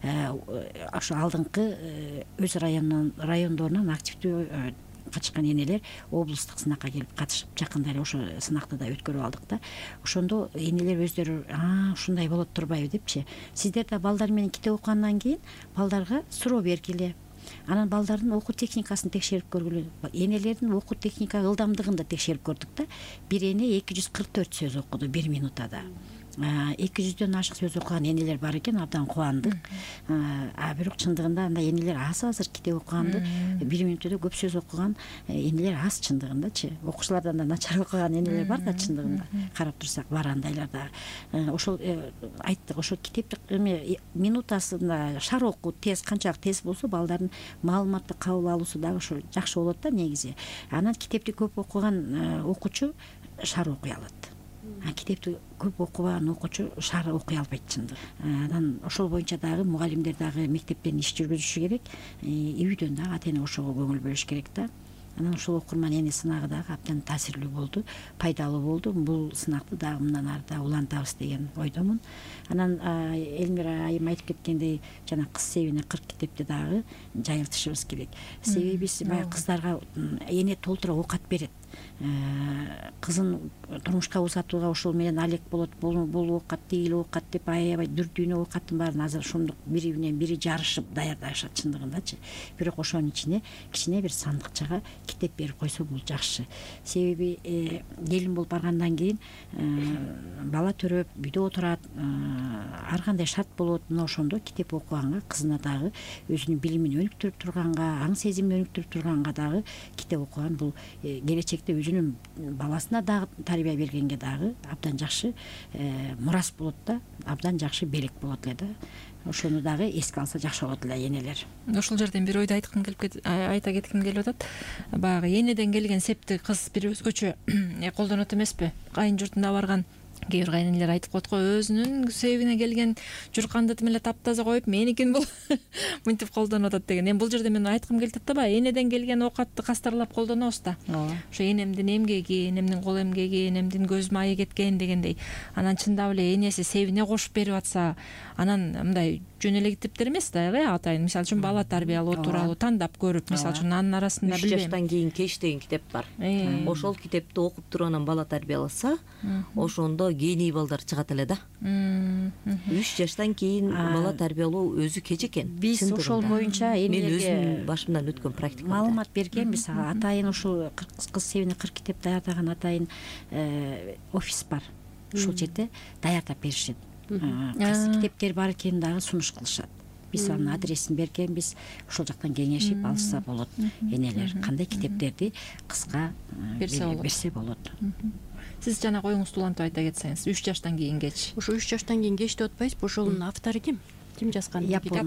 ошо алдыңкы өз райондорунан активдүү катышкан энелер облустук сынакка келип катышып, жакында эле ошо сынакты да өткөрүп алдык да. Ошондо энелер өздөрү ушундай болот турбайбы депчи. Сиздер да балдар менен китеп окугандан кийин балдарга суроо бергиле. Анан балдардын окуу техникасын текшерип көргүлө. Энелердин окуу техника ылдамдыгын да текшерип көрдүк да. Бир эне 244 сөз окуду 1 минутада. 200дөн ашык сөз окуган энелер бар экен, абдан кубандык. Бирок чындыгында андай энелер аз, азыр китеп окуганды 1 минутта көп сөз окуган энелер аз чындыгындачы. Окуучулардан да начар окуган энелер бар да чындыгында. Карап турсак бар андайлар да. Ошол айттык, ошол китепти минутасында шар окуу тез, канчалык тез болсо балдардын маалыматты кабыл алуусу дагы ошо жакшы болот да негизи. Анан китепти көп окуган окуучу шар окуй алат. Китепти көп окубаган окуучу шар окуй албайт чындыгы. Анан ошол боюнча дагы мугалимдер дагы мектептен иш жүргүзүшү керек, үйдөн дагы ата эне ошого көңүл бөлүш керек да. анан ушул окурман эне сынагы дагы абдан таасирлүү болду, пайдалуу болду. Бул сынакты дагы мындан ары да улантабыз деген ойдомун. Анан Элмира айым айтып кеткендей, жана кыз себине 40 китепти дагы жайылтышыбыз керек. Себеби биз баягы кыздарга эне толтура оокат берет. Кызын турмушка узатууга ошол менен алек болот, бул оокат, тигил оокат деп аябай дүрдүйнө оокаттын баарын азыр ошондук бири менен бири жарышып даярдашат чындыгындачы. Бирок ошонун ичине кичине бир сандыкчага китеп берип койсо бул жакшы. Себеби келин болуп баргандан кийин бала төрөп үйдө отурат, ар кандай шарт болот. Мына ошондо китеп окуганга, кызына дагы өзүнүн билимин өнүктүрүп турганга, аң сезимин өнүктүрүп турганга дагы китеп окуган бул келечекте өзүнүн баласына дагы тарбия бергенге дагы абдан жакшы мурас болот да, абдан жакшы белек болот эле да. Ошону дагы эске алса жакшы болот эле энелер. Ошол жерден бир ойду айта кетким келип атат. Баягы энеден келген септи кыз бир өзгөчө колдонот эмеспи? Кайын журтуна барган кээ бир кайненелер айтып коет го, өзүнүн себине келген журканды тим эле таптаза коюп, меникин бул мынтип колдонуп атат деген. Эми бул жерде мен айткым келип атат да, баягы энеден келген оокатты кастарлап колдонобуз да. Ошо энемдин эмгеги, энемдин кол эмгеги, энемдин көз майы кеткен дегендей. Анан чындап эле энеси себине кошуп берип атса, анан мындай жөн эле китептер эмес да, атайын. Мисалы үчүн бала тарбиялоо тууралуу тандап көрүп, мисалы үчүн анын арасында 3 жаштан кийин кеч деген китеп бар. Ошол китепти окуп туруп анан бала тарбияласа, ошондо гений балдар чыгат эле да. 3 жаштан кийин бала тарбиялоо өзү кеч экен. Биз ошол боюнча мен өзүм башымдан өткөн практика маалымат бергенбиз. Атайын ушул кыз себине 40 китеп даярдаган атайын офис бар. Ушул жерде даярдап беришет. Китептер бар экенин дагы сунуш кылышат. Биз анын адресин бергенбиз. Ошол жактан кеңешип алса болот энелер. Кандай китептерди кызга берсе болот. Сиз жана коюңузду улантып айта кетсеңиз, 3 жаштан кийингечи. Ошо 3 жаштан кийин кеч деп атпайсызбы? Ошонун автору ким? Ким жазган?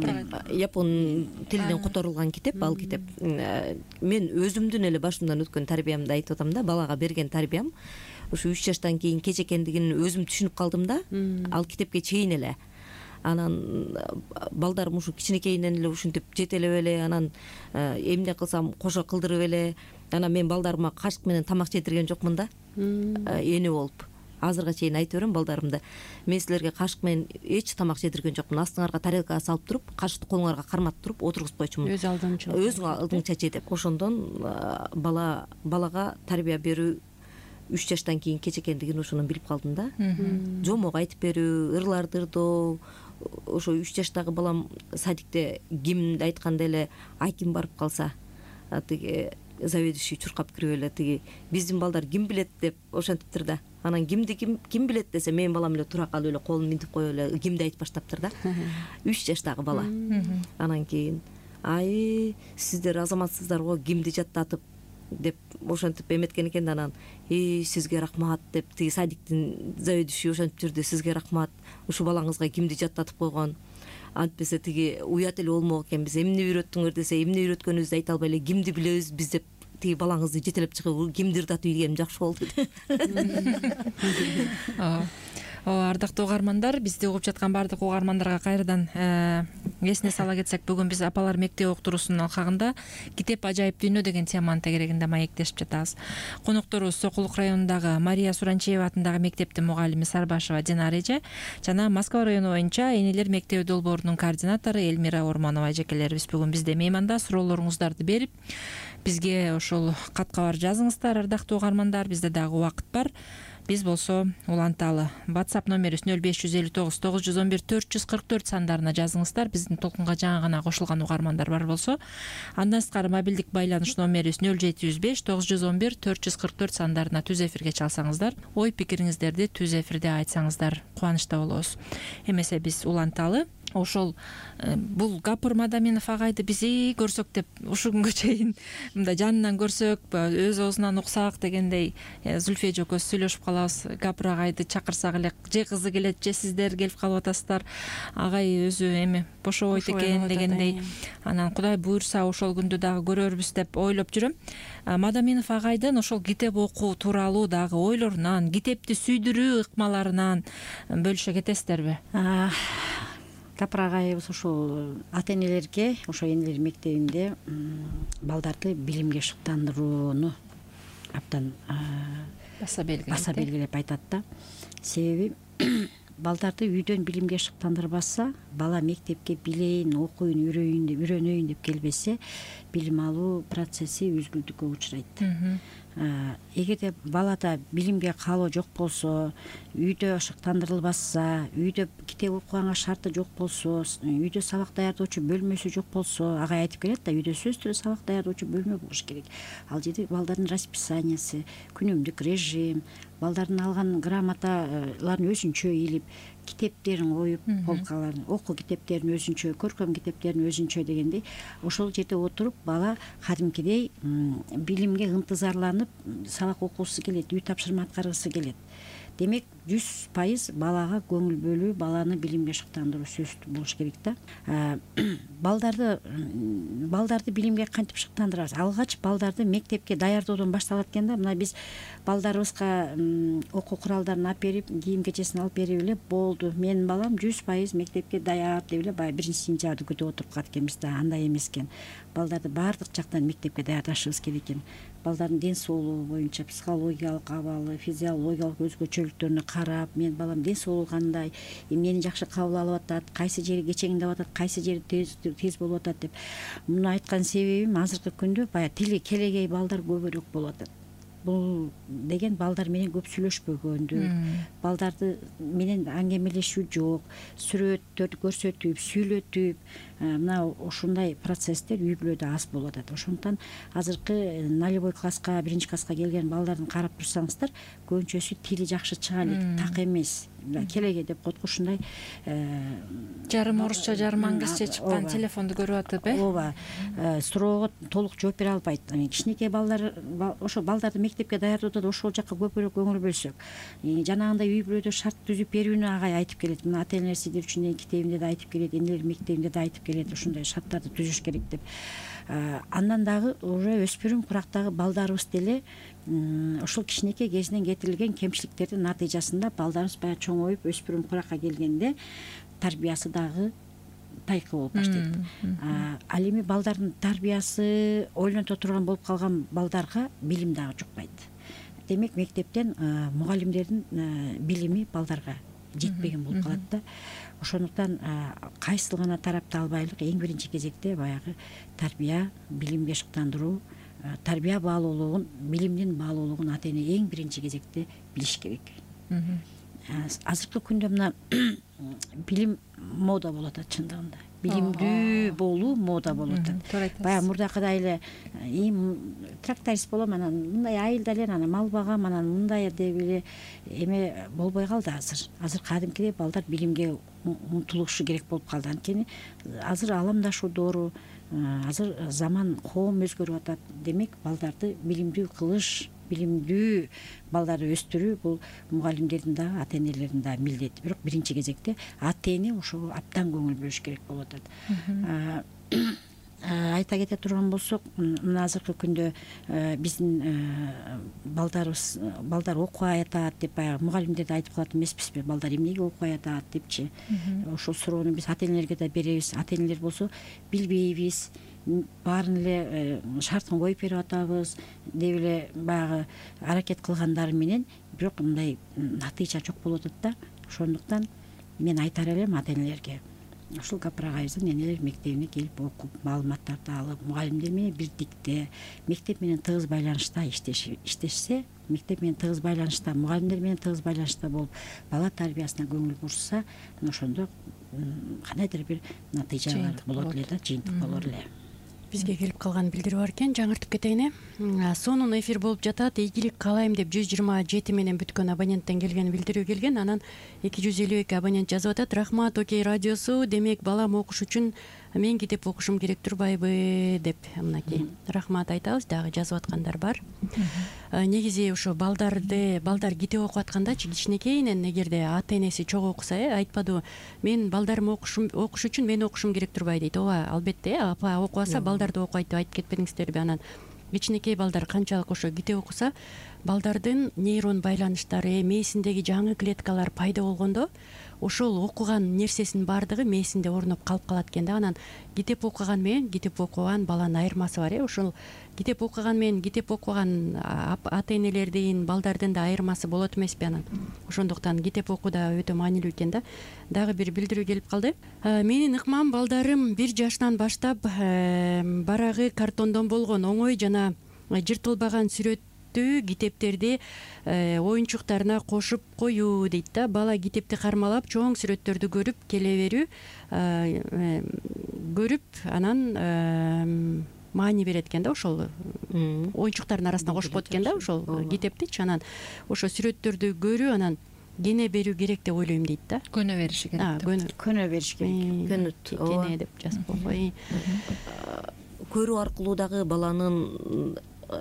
Япон тилинен которулган китеп, ал китеп. Мен өзүмдүн эле башымдан өткөн тарбиямды айтып атам да, балага берген тарбиям ушу 3 жаштан кийин кеч экендигин өзүм түшүнүп калдым да, ал китепке чейин эле. Анан балдарым ушу кичинекейинен эле ушинтип жетелеп эле, анан эмне кылсам кошо кылдырып эле. Анан мен балдарыма кашык менен тамак жетирген жокмун да, эне болуп. Азырга чейин айтып берем балдарымда, мен силерге кашык менен эч тамак жетирген жокмун. Астыңарга тарелкага салып туруп, кашыкты колуңарга карматып туруп отургузуп койчумун. Өз алдыңча деп. Ошондон балага тарбия берүү 3 жаштан кийин кеч экендигин ошону билип калдым да. Жомок айтып берүү, ырларды ырдоо. Ошо 3 жаштагы балам садикте гимнди айтканда эле Айким барып калса, тиги заведующий чуркап кирип эле тиги биздин балдар ким билет деп ошентиптир да. Анан кимди ким билет десе, менин балам эле тура калып эле колун минтип коюп эле гимди айтып баштаптыр да. 3 жаштагы бала. Анан кийин ай сиздер азаматсыздар го, гимди жаттатып деп ошентип эметкен экен. Анан сизге рахмат деп тиги садиктин заведующий ошентип жүрдү, сизге рахмат, ушу балаңызга гимди жаттатып койгон. Антпесе тиги уят эле болмок экенбиз, эмне үйрөттүңөр десе, эмне үйрөткөнүбүздү айта албай эле гимди билебиз биз деп тиги балаңызды жетелеп чыгып гимди ырдатып ийгеним жакшы болду. Ардактуу угармандар, бизди угуп жаткан баардык угармандарга кайрадан эсине сала кетсек, бүгүн биз апалар мектеп уктуруусунун алкагында китеп ажайып дүйнө деген теманын тегерегинде маектешип жатабыз. Конокторубуз Сокулук районундагы Мария Суранчиева атындагы мектептин мугалими Сарбашева Динара эже жана Москва району боюнча энелер мектеби долбоорунун координатору Элмира Орманова эжекелерибиз бүгүн бизде мейманда. Суроолоруңуздарды берип, бизге ошол каткабар жазыңыздар, ардактуу угармандар. Бизде дагы убакыт бар. Биз болсо уланталы. WhatsApp номерибиз 0559 911 444 сандарына жазыңыздар. Биздин толкунга жаңы гана кошулган угармандар бар болсо, андан сырткары мобилдик байланыш номерибиз 0705 911 444 сандарына түз эфирге чалсаңыздар, ой пикириңиздерди түз эфирде айтсаңыздар кубанычта болобуз. Эмесе биз уланталы. Ошол бул Гапыр Мадаминов агайды бизи көрсөк деп ушул күнгө чейин мындай жанынан көрсөк, өз оозунан уксак дегендей Зүлфия жокөбүз сүйлөшүп калабыз. Гапыр агайды чакырсак эле, же кызы келет, же сиздер келип калып атасыздар. Агай өзү эми бошобойт экен дегендей. Анан Кудай буйрса ошол күндү дагы көрөрбүз деп ойлоп жүрөм. Мадаминов агайдын ошол китеп окуу тууралуу дагы ойлорунан, китепти сүйдүрүү ыкмаларынан бөлүшө кетесиздерби? Капра агайыбыз ошол ата энелерге ошо энелер мектебинде балдарды билимге шыктандырууну абдан баса белгилеп айтат да. Себеби балдарды үйдөн билимге шыктандырбаса, бала мектепке билейин, окуйн, үйрөнөйүн деп келбесе, билим алуу процесси үзгүлтүккө учурайт. Эгерде балада билимге каалоо жок болсо, үйдө шыктандырылбаса, үйдө китеп окуганга шарты жок болсо, үйдө сабак даярдоочу бөлмөсү жок болсо, агай айтып келет да, үйдө сөзсүз түрдө сабак даярдоочу бөлмө болуш керек. Ал жерде балдардын расписаниясы, күнүмдүк режим, балдардын алган грамоталарын өзүнчө илип, китептерин коюп, полкаларын, окуу китептерин өзүнчө, көркөм китептерин өзүнчө дегендей, ошол жерде отуруп бала кадимкидей билимге ынтызарланып сабак окуусу келет, үй тапшырма аткаргысы келет. Демек 100% балага көңүл бөлүү, баланы билимге шыктандыруу сөзсүз болуш керек да. Балдарды билимге кантип шыктандырабыз? Алгач балдарды мектепке даярдоодон башталат экен да. Мына биз балдарыбызга окуу куралдарын алып берип, кийим кечесин алып берип эле болду. Менин балам 100% мектепке даяр деп эле баягы 1-сентябрды күтүп отуруп калат экенбиз да. Андай эмес экен. Балдарды баардык жактан мектепке даярдашыбыз керек экен. Балдардын ден соолугу боюнча психологиялык абалы, физиологиялык өзгөчөлүктөрүнө карап, менин балам ден соолугу кандай, эмнени жакшы кабыл алып атат, кайсы жери кечеңдеп атат, кайсы жери тез болуп атат деп. Муну айткан себебим азыркы күндө баягы тили келегей балдар көбүрөөк болуп атат. Бул деген балдар менен көп сүйлөшпөгөндү, балдарды менен аңгемелешүү жок, сүрөттөрдү көрсөтүп, сүйлөтүп, мына ушундай процесстер үй бүлөдө аз болуп атат. Ошондуктан азыркы 0 класска, 1 класска келген балдардын карап турсаңыздар, көбүнчөсү тили жакшы чыга элек, так эмес. Келеге деп коет, ушундай жарым орусча, жарым англисче чыккан телефонду көрүп атып, ооба, суроого толук жооп бере албайт. Кичинекей балдар, ошо балдарды мектепке даярдоодо ошол жакка көбүрөөк көңүл бөлсөк, жанагындай үй бүлөдө шарт түзүп берүүнү агай айтып келет. Мына ата энелер сиздер үчүн китебинде да айтып келет, энелер мектебинде да айтып келет, ушундай шарттарды түзүш керек деп. Андан дагы уже өспүрүм курактагы балдарыбыз деле ошол кичинекей кезинен кетирилген кемчиликтердин натыйжасында балдарыбыз баягы чоңоюп өспүрүм куракка келгенде тарбиясы дагы тайкы болуп баштайт. Ал эми балдардын тарбиясы ойлонто турган болуп калган балдарга билим дагы жукпайт. Демек мектептен мугалимдердин билими балдарга жетпеген болуп калат да. Ошондуктан кайсыл гана тарапты албайлык, эң биринчи кезекте баягы тарбия, билимге шыктандыруу, тарбия баалуулугун, билимдин баалуулугун ата эне эң биринчи кезекте билиш керек. Азыркы күндө мына билим мода болуп атат чындыгында. Билимдүү болуу мода болуп атат. Баягы мурдакыдай эле тракторист болом, анан мындай айылда эле анан мал багам, анан мындай деп эле эме болбой калды азыр. Азыр кадимкидей балдар билимге умтулушу керек болуп калды. Анткени азыр аламдашуу доору, азыр заман, коом өзгөрүп атат. Демек балдарды билимдүү кылыш, билимдүү балдарды өстүрүү бул мугалимдердин да, ата энелердин да милдети. Бирок биринчи кезекте ата эне ошого абдан көңүл бөлүш керек болуп атат. Айта кете турган болсок, мына азыркы күндө биздин балдар окубай атат деп баягы мугалимдер да айтып калат эмеспизби? Балдар эмнеге окубай атат депчи. Ошол суроону биз ата энелерге да беребиз. Ата энелер болсо билбейбиз, баарын эле шартын коюп берип атабыз деп эле баягы аракет кылгандары менен, бирок мындай натыйжа жок болуп атат да. Ошондуктан мен айтар элем ата энелерге, ушул Капра агайыбыздын энелер мектебине келип окуп, маалыматтарды алып, мугалимдер менен бирдикте, мектеп менен тыгыз байланышта иштешсе, мектеп менен тыгыз байланышта, мугалимдер менен тыгыз байланышта болуп, бала тарбиясына көңүл бурса, ошондо кандайдыр бир натыйжалар болот эле да, жыйынтык болор эле. Бизге келип калган билдирүү бар экен, жаңыртып кетейин. Сонун эфир болуп жатат. Ийгилик каалайм деп 127 менен бүткөн абоненттен келген билдирүү келген. Анан 252 абонент жазып атат. Рахмат, Окей радиосу. Демек балам окуш үчүн мен китеп окушум керек турбайбы деп мынакей рахмат айтабыз. Дагы жазып аткандар бар. Негизи ошо балдар китеп окуп аткандачы кичинекейинен эгерде ата энеси чогуу окуса, айтпадыбы, мен балдарым окуш үчүн мен окушум керек турбай дейт. Ооба, албетте, апа окубаса балдарды окуйт деп айтып кетпедиңиздерби? Анан кичинекей балдар канчалык ошо китеп окуса, балдардын нейрон байланыштары, мээсиндеги жаңы клеткалар пайда болгондо, ошол окуган нерсесинин баардыгы мээсинде орноп калып калат экен да. Анан китеп окуган менен китеп окубаган баланын айырмасы бар. Ошол китеп окуган менен китеп окубаган ата энелердин, балдардын да айырмасы болот эмеспи анан. Ошондуктан китеп окуу да өтө маанилүү экен да. Дагы бир билдирүү келип калды. Менин ыкмам балдарым 1 жаштан баштап барагы картондон болгон оңой жана жыртылбаган сүрөттүү китептерди оюнчуктарына кошуп коюу дейт да. Бала китепти кармалап чоң сүрөттөрдү көрүп келе берүү, көрүп анан маани берет экен да. Ошол оюнчуктардын арасына кошуп коет экен да ошол китептичи. Анан ошо сүрөттөрдү көрүү, анан кене берүү керек деп ойлойм дейт да. Көнө бериши керек. Көнө бериш керек. Көнөт кене деп жазып койгой. Көрүү аркылуу дагы баланын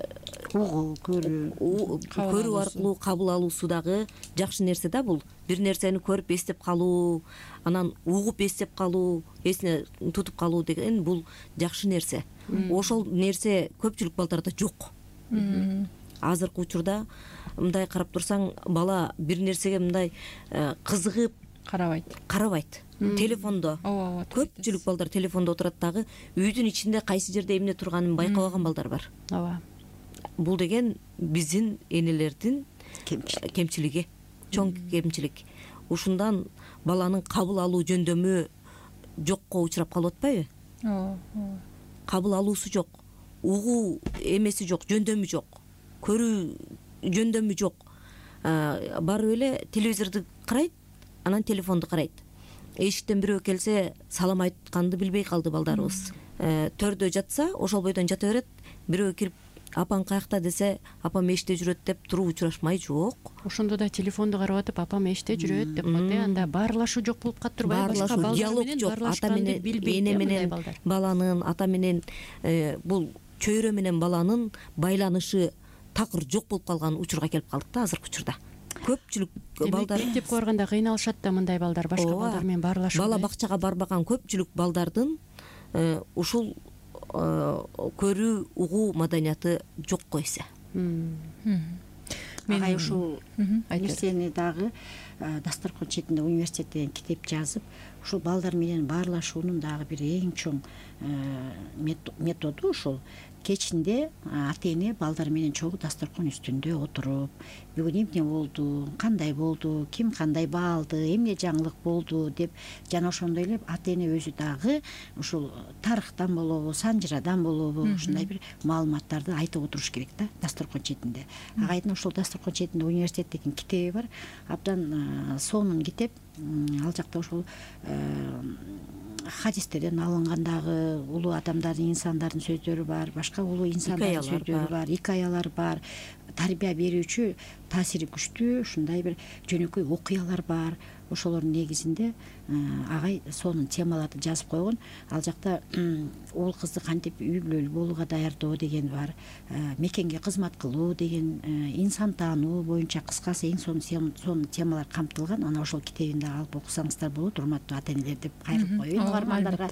көрүү аркылуу кабыл алуусу дагы жакшы нерсе да. Бул бир нерсени көрүп эстеп калуу, анан угуп эстеп калуу, эсине тутуп калуу деген бул жакшы нерсе. Ошол нерсе көпчүлүк балдарда жок. Азыркы учурда мындай карап турсаң, бала бир нерсеге мындай кызыгып карабайт. Телефондо. Көпчүлүк балдар телефондо отурат, дагы үйдүн ичинде кайсы жерде эмне турганын байкабаган балдар бар. Ооба. Бул деген биздин энелердин кемчилиги, чоң кемчилик. Ушундан баланын кабыл алуу жөндөмү жокко учурап калып атпайбы? Кабыл алуусу жок, угуу эмеси жок, жөндөмү жок, көрүү жөндөмү жок. Барып эле телевизорду карайт, анан телефонду карайт. Эшиктен бирөө келсе салам айтканды билбей калды балдарыбыз. Төрдө жатса ошол бойдон жата берет. Бирөө кирип апаң каякта десе, апам эшикте жүрөт деп туруп учурашмай жок. Ошондо да телефонду карап атып, апам эшикте жүрөт деп коет. Анда баарлашуу жок болуп калып турбайбы? Баарлашуу, диалог жок. Ата менен эне менен баланын, ата менен бул чөйрө менен баланын байланышы такыр жок болуп калган учурга келип калдык да азыркы учурда. Көпчүлүк балдар мектепке барганда кыйналышат да мындай балдар, башка балдар менен баарлашуу. Бала бакчага барбаган көпчүлүк балдардын ушул көрүү, угуу маданияты жокко эсе. Агай ушул нерсени дагы дасторкон четинде университет деген китеп жазып, ушул балдар менен баарлашуунун дагы бир эң чоң методу ушул. Кечинде ата эне балдар менен чогуу дасторкон үстүндө отуруп, бүгүн эмне болду, кандай болду, ким кандай баа алды, эмне жаңылык болду деп, жана ошондой эле ата эне өзү дагы ушул тарыхтан болобу, санжырадан болобу, ушундай бир маалыматтарды айтып отуруш керек да дасторкон четинде. Агайдын ошол дасторкон четинде университет деген китеби бар, абдан сонун китеп. Ал жакта ошол хадистерден алынгандагы улуу адамдардын, инсандардын сөздөрү бар, башка улуу инсандардын сөздөрү бар, икаялар бар, тарбия берүүчү таасири күчтүү ушундай бир жөнөкөй окуялар бар. Ошолордун негизинде агай сонун темаларды жазып койгон. Ал жакта уул кызды кантип үй бүлөлүү болууга даярдоо деген бар, мекенге кызмат кылуу деген, инсан таануу боюнча кыскасы эң сонун темалар камтылган. Ана ошол китебинде алып окусаңыздар болот, урматтуу ата энелер деп кайрылып коеюн угармандарга.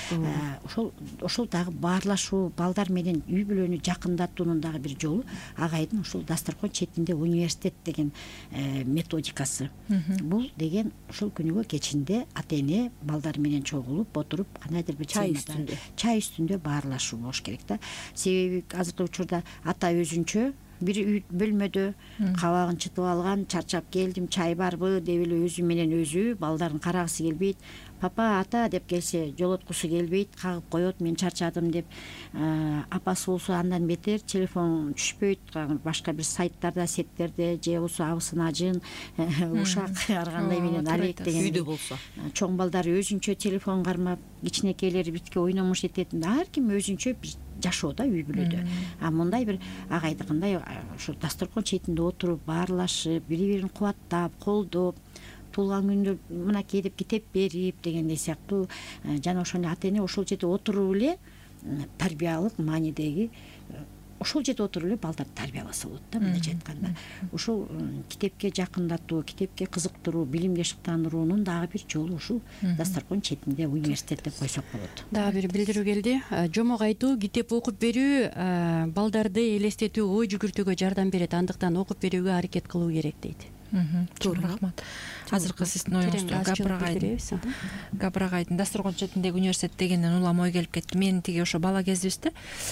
Ошол дагы баарлашуу, балдар менен үй бүлөнү жакындатуунун дагы бир жолу агайдын ушул дасторкон четинде университет деген методикасы. Бул деген ушул күнүгө кечинде ата эне балдар менен чогулуп отуруп, кандайдыр бир чай үстүндө баарлашуу болуш керек да. Себеби азыркы учурда ата өзүнчө бир үй бөлмөдө кабагын чытып алган, чарчап келдим, чай барбы деп эле өзү менен өзү балдарын карагысы келбейт. Папа, ата деп келсе жолоткусу келбейт, кагып коет, мен чарчадым деп. Апасы болсо андан бетер телефон түшпөйт, башка бир сайттарда, сеттерде, же болсо абысын ажын, ушак ар кандай менен алек деген. Үйдө болсо чоң балдар өзүнчө телефон кармап, кичинекейлери битке ойномуш этет. Ар ким өзүнчө бир жашоо да үй бүлөдө. Мындай бир агайдыкындай ошо дасторкон четинде отуруп, баарлашып, бири-бирин кубаттап, колдоп, туулган күндө мынакей деп китеп берип дегендей сыяктуу, жана ошол ата эне ошол жерде отуруп эле тарбиялык маанидеги ошол жерде отуруп эле балдарды тарбияласа болот да, мындайча айтканда. Ошол китепке жакындатуу, китепке кызыктыруу, билимге шыктандыруунун дагы бир жолу ушул дасторкон четинде университет деп койсок болот. Дагы бир билдирүү келди. Жомок айтуу, китеп окуп берүү балдарды элестетүү, ой жүгүртүүгө жардам берет, андыктан окуп берүүгө аракет кылуу керек дейт. Чоң рахмат. Азыркы сиздин оюңузду Гапырагайдын Дасторкон четиндеги университет дегенден улам ой келип кетти. Менин тиги ошо бала кезибизде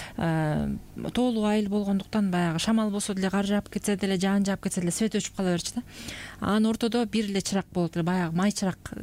тоолуу айыл болгондуктан баягы шамал болсо деле кар жаап кетсе деле жаан жаап кетсе деле свет өчүп кала берчү да. Анын ортодо бир эле чырак болот эле, баягы май чырак,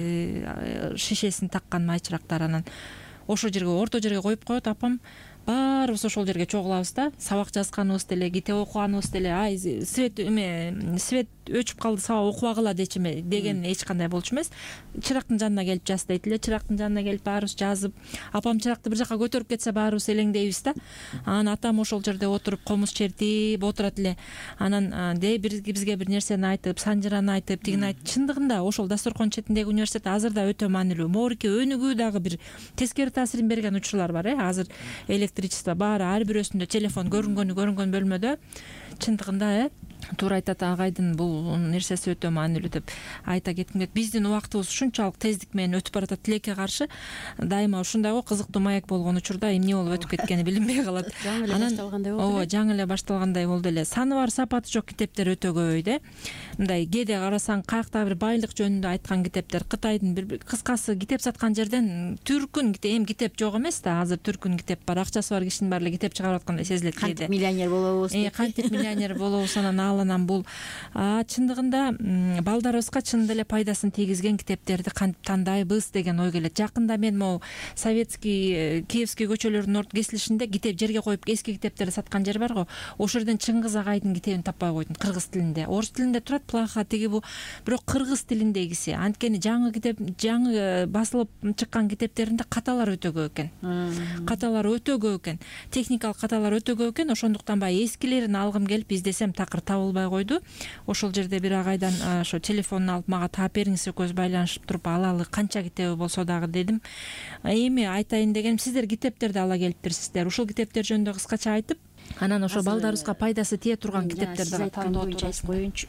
шишесин таккан май чырактар. Анан ошол жерге орто жерге коюп коет апам. Баарыбыз ошол жерге чогулабыз да. Сабак жазганыбыз деле, китеп окуганыбыз деле, ай свет өчүп калды, сабак окубагыла дечиме деген эч кандай болчу эмес. Чырактын жанына келип жаз дейт эле. Чырактын жанына келип баарыбыз жазып, апам чыракты бир жака көтөрүп кетсе баарыбыз элеңдейбиз да. Анан атам ошол жерде отуруп комуз чертип отурат эле. Анан бизге бир нерсени айтып, санжыраны айтып, тигин айтып. Чындыгында ошол Дасторкон четиндеги университет азыр да өтө маанилүү. Моорке өнүгүү дагы бир тескери таасирин берген учурлар бар. Азыр электричество баары ар бирөөсүндө телефон көрүнгөн бөлмөдө. Чындыгында туура айтат, агайдын бул нерсеси өтө маанилүү деп айта кетким келет. Биздин убактыбыз ушунчалык тездик менен өтүп баратат. Тилекке каршы дайыма ушундай го кызыктуу маек болгон учурда эмне болуп өтүп кеткени билинбей калат. Жаңы эле башталгандай болду эле. Саны бар, сапаты жок китептер өтө көбөйдү. Мындай кээде карасаң каяктагы бир байлык жөнүндө айткан китептер, Кытайдын бир кыскасы китеп саткан жерден түркүн китеп жок эмес да. Азыр түркүн китеп бар, акчасы бар кишинин баары эле китеп чыгарып аткандай сезилет кээде. Кантип миллионер болобуз деп. Кантип миллионер болобуз, анан бул чындыгында балдарыбызга чын эле пайдасын тийгизген китептерди кантип тандайбыз деген ой келет. Жакында мен могу Советский, Киевский көчөлөрдүн кесилишинде китеп жерге коюп эски китептерди саткан жер бар го. Ошол жерден Чыңгыз агайдын китебин таппай койдум, кыргыз тилинде. Орус тилинде турат, плаха тиги бу, бирок кыргыз тилиндегиси. Анткени жаңы китеп, жаңы басылып чыккан китептеринде каталар өтө көп экен. Техникалык каталар өтө көп экен. Ошондуктан баягы эскилерин алгым келип издесем такыр табылбай койду. Ошол жерде бир агайдан ошо телефонун алып мага таап бериңиз, экөөбүз байланышып туруп алалы, канча китеби болсо дагы дедим. Эми айтайын дегеним, сиздер китептерди ала келиптирсиздер. Ушул китептер жөнүндө кыскача айтып, анан ошо балдарыбызга пайдасы тие турган китептерди тандоо боюнча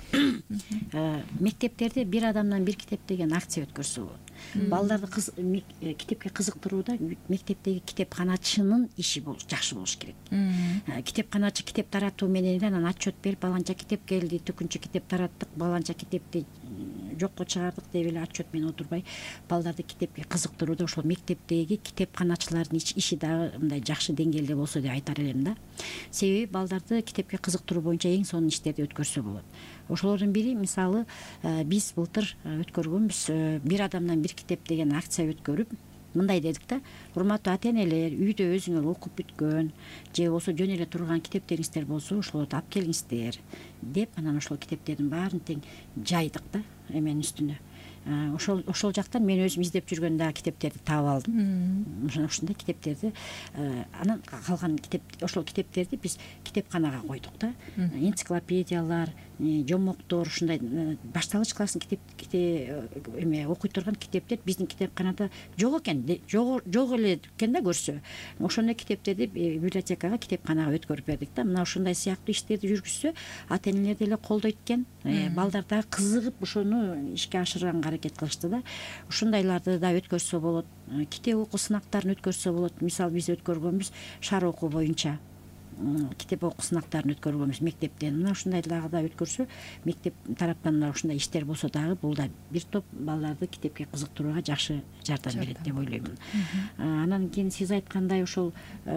мектептерде бир адамдан бир китеп деген акция өткөрсө болот. Балдарды китепке кызыктырууда мектептеги китепканачынын иши жакшы болуш керек. Китепканачы китеп таратуу менен анан отчет берип, баланча китеп келди, түкүнчө китеп тараттык, баланча китепти жокко чыгардык деп эле отчет менен отурбай, балдарды китепке кызыктырууда ошол мектептеги китепканачылардын иши дагы мындай жакшы деңгээлде болсо деп айтар элем да. Себеби балдарды китепке кызыктыруу боюнча эң сонун иштерди өткөрсө болот. Ошолордун бири, мисалы, биз былтыр өткөргөнбүз бир адамдан бир китеп деген акция өткөрүп, мындай дедик да: урматтуу ата-энелер, үйдө өзүңөр окуп бүткөн же болсо жөн эле турган китептериңиздер болсо, ошолорду алып келиңиздер деп, анан ошол китептердин баарын тең жайдык да эменин үстүнө. Ошол жактан мен өзүм издеп жүргөн дагы китептерди таап алдым. Ушундай китептерди, анан калган ошол китептерди биз китепканага койдук да. Энциклопедиялар, жомоктор, ушундай башталгыч класстын окуй турган китептер биздин китепканада жок экен, жок эле экен да көрсө. Ошондой китептерди библиотекага, китепканага өткөрүп бердик да. Мына ушундай сыяктуу иштерди жүргүзсө, ата-энелер деле колдойт экен. Балдар дагы кызыгып ошону ишке ашырганга аракет кылышты да. Ушундайларды да өткөрсө болот. Китеп окуу сынактарын өткөрсө болот. Мисалы, биз өткөргөнбүз шаар окуу боюнча китеп окуу сынактарын өткөргөнбүз мектептен. Мына ушундай дагы да өткөрсө, мектеп тараптан да ушундай иштер болсо дагы, бул да бир топ балдарды китепке кызыктырууга жакшы жардам берет деп ойлоймун. Анан кийин сиз айткандай ошол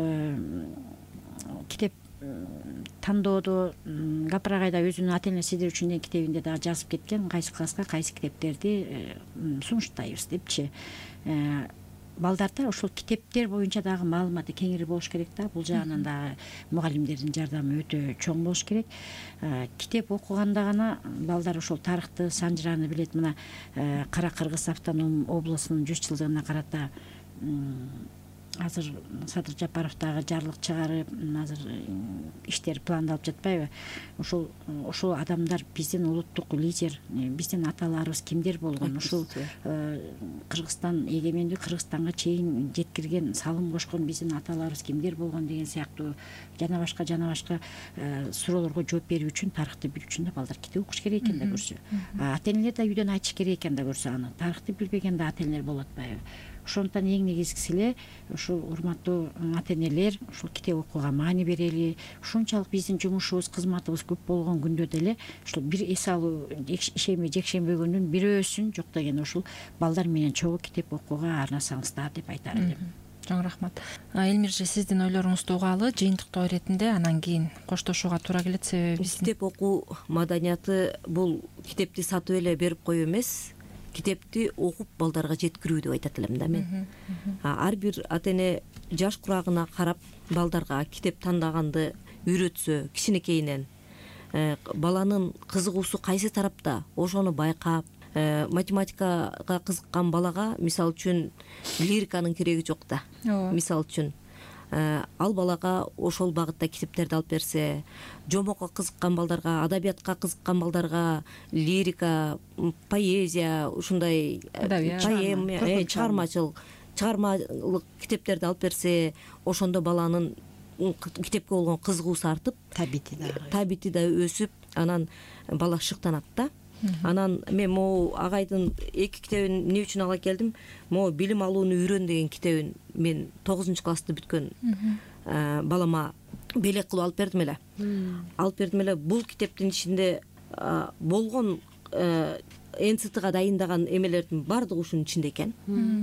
китеп тандоодо Гапырагайда өзүнүн ата-эне сиздер үчүн деген китебинде дагы жазып кеткен, кайсы класска кайсы китептерди сунуштайбыз депчи. Балдарда ошол китептер боюнча дагы маалыматы кеңири болуш керек да. Бул жагынан дагы мугалимдердин жардамы өтө чоң болуш керек. Китеп окуганда гана балдар ошол тарыхты, санжыраны билет. Мына Кара Кыргыз автоном облусунун 100 жылдыгына карата азыр Садыр Жапаров дагы жарлык чыгарып, азыр иштер пландалып жатпайбы? Ошол адамдар биздин улуттук лидер, биздин аталарыбыз кимдер болгон, ушул Кыргызстан эгемендүү Кыргызстанга чейин жеткирген, салым кошкон биздин аталарыбыз кимдер болгон деген сыяктуу жана башка суроолорго жооп берүү үчүн, тарыхты билүү үчүн да балдар китеп окуш керек экен да көрсө. Ата-энелер да үйдөн айтыш керек экен да көрсө аны. Тарыхты билбеген да ата-энелер болуп атпайбы? ошондуктан эң негизгиси эле ушул урматтуу ата энелер ушул китеп окууга маани берели. Ушунчалык биздин жумушубуз кызматыбыз көп болгон күндө деле ушул бир эс алуу жекшемби күнүн бирөөсүн жок дегенде ушул балдар менен чогуу китеп окууга арнасаңыздар деп айтар элем. Чоң рахмат. Элмирже, сиздин ойлоруңузду угалы жыйынтыктоо иретинде, анан кийин коштошууга туура келет. Себеби китеп окуу маданияты бул китепти сатып эле берип коюу эмес, китепти окуп балдарга жеткирүү деп айтат элем да мен. Ар бир ата эне жаш курагына карап балдарга китеп тандаганды үйрөтсө кичинекейинен, баланын кызыгуусу кайсы тарапта ошону байкап, математикага кызыккан балага мисалы үчүн лириканын кереги жок да. Мисалы үчүн ал балага ошол багытта китептерди алып берсе, жомокко кызыккан балдарга, адабиятка кызыккан балдарга лирика, поэзия, ушундай поэма, чыгармалык китептерди алып берсе, ошондо баланын китепке болгон кызыгуусу артып, табити да өсүп, анан бала шыктанат да. Анан мен могу агайдын 2 китебин эмне үчүн ала келдим? Могу билим алууну үйрөн деген китебин мен 9-классты бүткөн балама белек кылып алып бердим эле. Бул китептин ичинде болгон НЦТга дайындаган эмелердин баардыгы ушунун ичинде экен.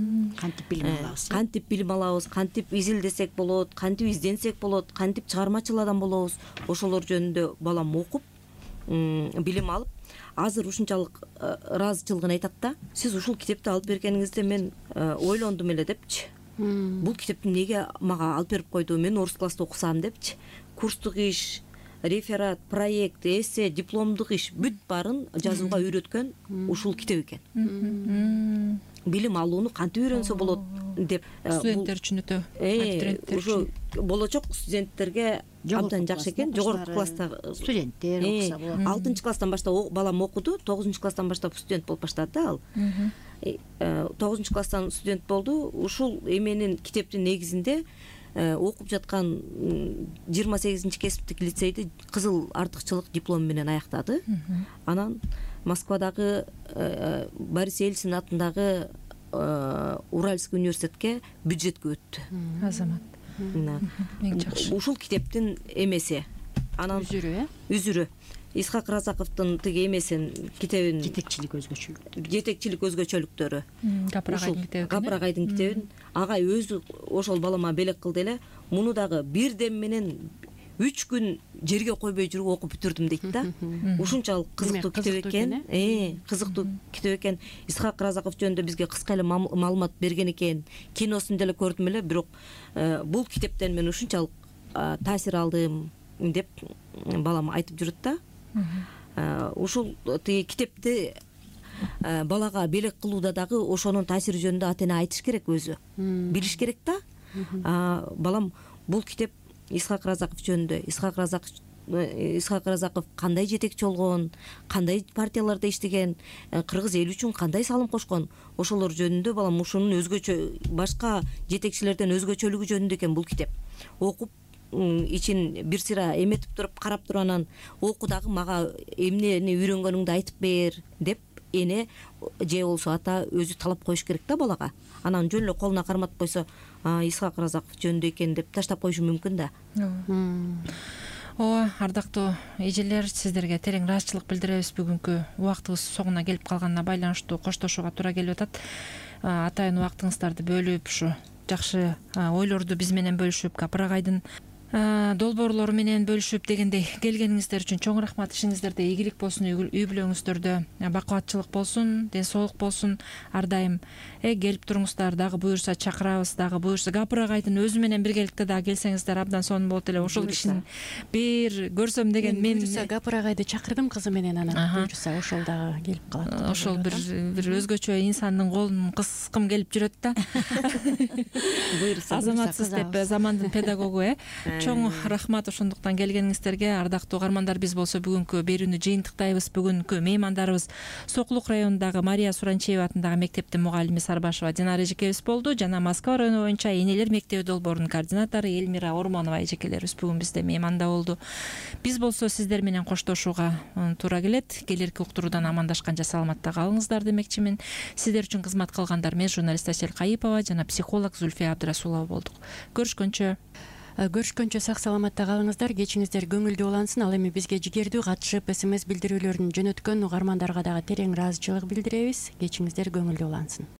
Кантип билим алабыз, кантип изилдесек болот, кантип изденсек болот, кантип чыгармачыл адам болобуз, ошолор жөнүндө балам окуп, билим алып, азыр ушунчалык ыраазычылыгын айтат да. Сиз ушул китепти алып бергениңизде мен ойлондум эле депчи. Бул китепти эмнеге мага алып берип койду? Мен орус класста окусам депчи. Курстук иш, реферат, проект, эссе, дипломдук иш бүт баарын жазууга үйрөткөн ушул китеп экен. Билим алууну кантип үйрөнсө болот деп студенттер үчүн өтө ушу болочок студенттерге абдан жакшы экен. Жогорку класста студенттер окуса болот. 6-класстан баштап балам окуду, 9-класстан баштап студент болуп баштады да ал. 9-класстан студент болду. Ушул эменин китептин негизинде окуп жаткан 28-кесиптик лицейди кызыл артыкчылык диплому менен аяктады. Анан Москвадагы Борис Ельцин атындагы Уральский университетке бюджетке өттү. Азамат. Эң жакшы. Ушул китептин эмеси. Анан үзүрү. Исхак Разаковдун тиги эмесин китебин жетекчилик өзгөчөлүктөрү. Капырагайдын китебин агай өзү ошол балама белек кылды эле. Муну дагы бир дем менен 3 күн жерге койбой жүрүп окуп бүтүрдүм дейт да. Ушунчалык кызыктуу китеп экен. Кызыктуу китеп экен. Исхак Разаков жөнүндө бизге кыска эле маалымат берген экен. Киносун деле көрдүм эле, бирок бул китептен мен ушунчалык таасир алдым деп балам айтып жүрөт да. Ушул китепти балага белек кылууда дагы ошонун таасири жөнүндө ата эне айтыш керек, өзү билиш керек да. Балам бул китеп Исхак Разаков жөнүндө, Исхак Разаков кандай жетекчи болгон, кандай партияларда иштеген, кыргыз эли үчүн кандай салым кошкон, ошолор жөнүндө балам ушунун өзгөчө башка жетекчилерден өзгөчөлүгү жөнүндө экен бул китеп. Окуп ичин бир сыйра эметип туруп карап туруп анан оку дагы мага эмнени үйрөнгөнүңдү айтып бер деп эне же болсо ата өзү талап коюш керек да балага. Анан жөн эле колуна карматып койсо, Исхак Разаков жөнүндө экен деп таштап коюшу мүмкүн да. Ооба, ардактуу эжелер, сиздерге терең ыраазычылык билдиребиз. Бүгүнкү убактыбыз соңуна келип калганына байланыштуу коштошууга туура келип атат. Атайын убактыңыздарды бөлүп, ушу жакшы ойлорду биз менен бөлүшүп, Капырагайдын долбоорлору менен бөлүшүп дегендей келгениңиздер үчүн чоң рахмат. Ишиңиздерде ийгилик болсун, үй бүлөңүздөрдө бакубатчылык болсун, ден соолук болсун. Ар дайым келип туруңуздар, дагы буюрса чакырабыз, дагы буюрса Капырагайдын өзү менен биргеликте дагы келсеңиздер абдан сонун болот эле. Ошол кишини бир көрсөм деген мен Капырагайды чакырдым кызы менен, анан буюрса ошол дагы келип калат. Ошол бир өзгөчө инсандын колун кыскым келип жүрөт да. Буюрса Азаматсыз деп замандын педагогу чоң рахмат ошондуктан келгениңиздерге. Ардактуу угармандар, биз болсо бүгүнкү берүүнү жыйынтыктайбыз. Бүгүнкү меймандарыбыз Сокулук районундагы Мария Суранчиева атындагы мектептин мугалими Сарбашева Динара эжекебиз болду жана Москва району боюнча энелер мектеби долбоорунун координатору Элмира Ормонова эжекелерибиз бүгүн бизде мейманда болду. Биз болсо сиздер менен коштошууга туура келет. Келерки уктуруудан амандашканча саламатта калыңыздар демекчимин. Сиздер үчүн кызмат кылгандар мен журналист Асель Кайыпова жана психолог Зульфия Абдрасулова болдук. Көрүшкөнчө сак саламатта калыңыздар. Кечиңиздер көңүлдүү улансын. Ал эми бизге жигердүү катышып СМС билдирүүлөрүн жөнөткөн угармандарга дагы терең ыраазычылык билдиребиз. Кечиңиздер көңүлдүү улансын.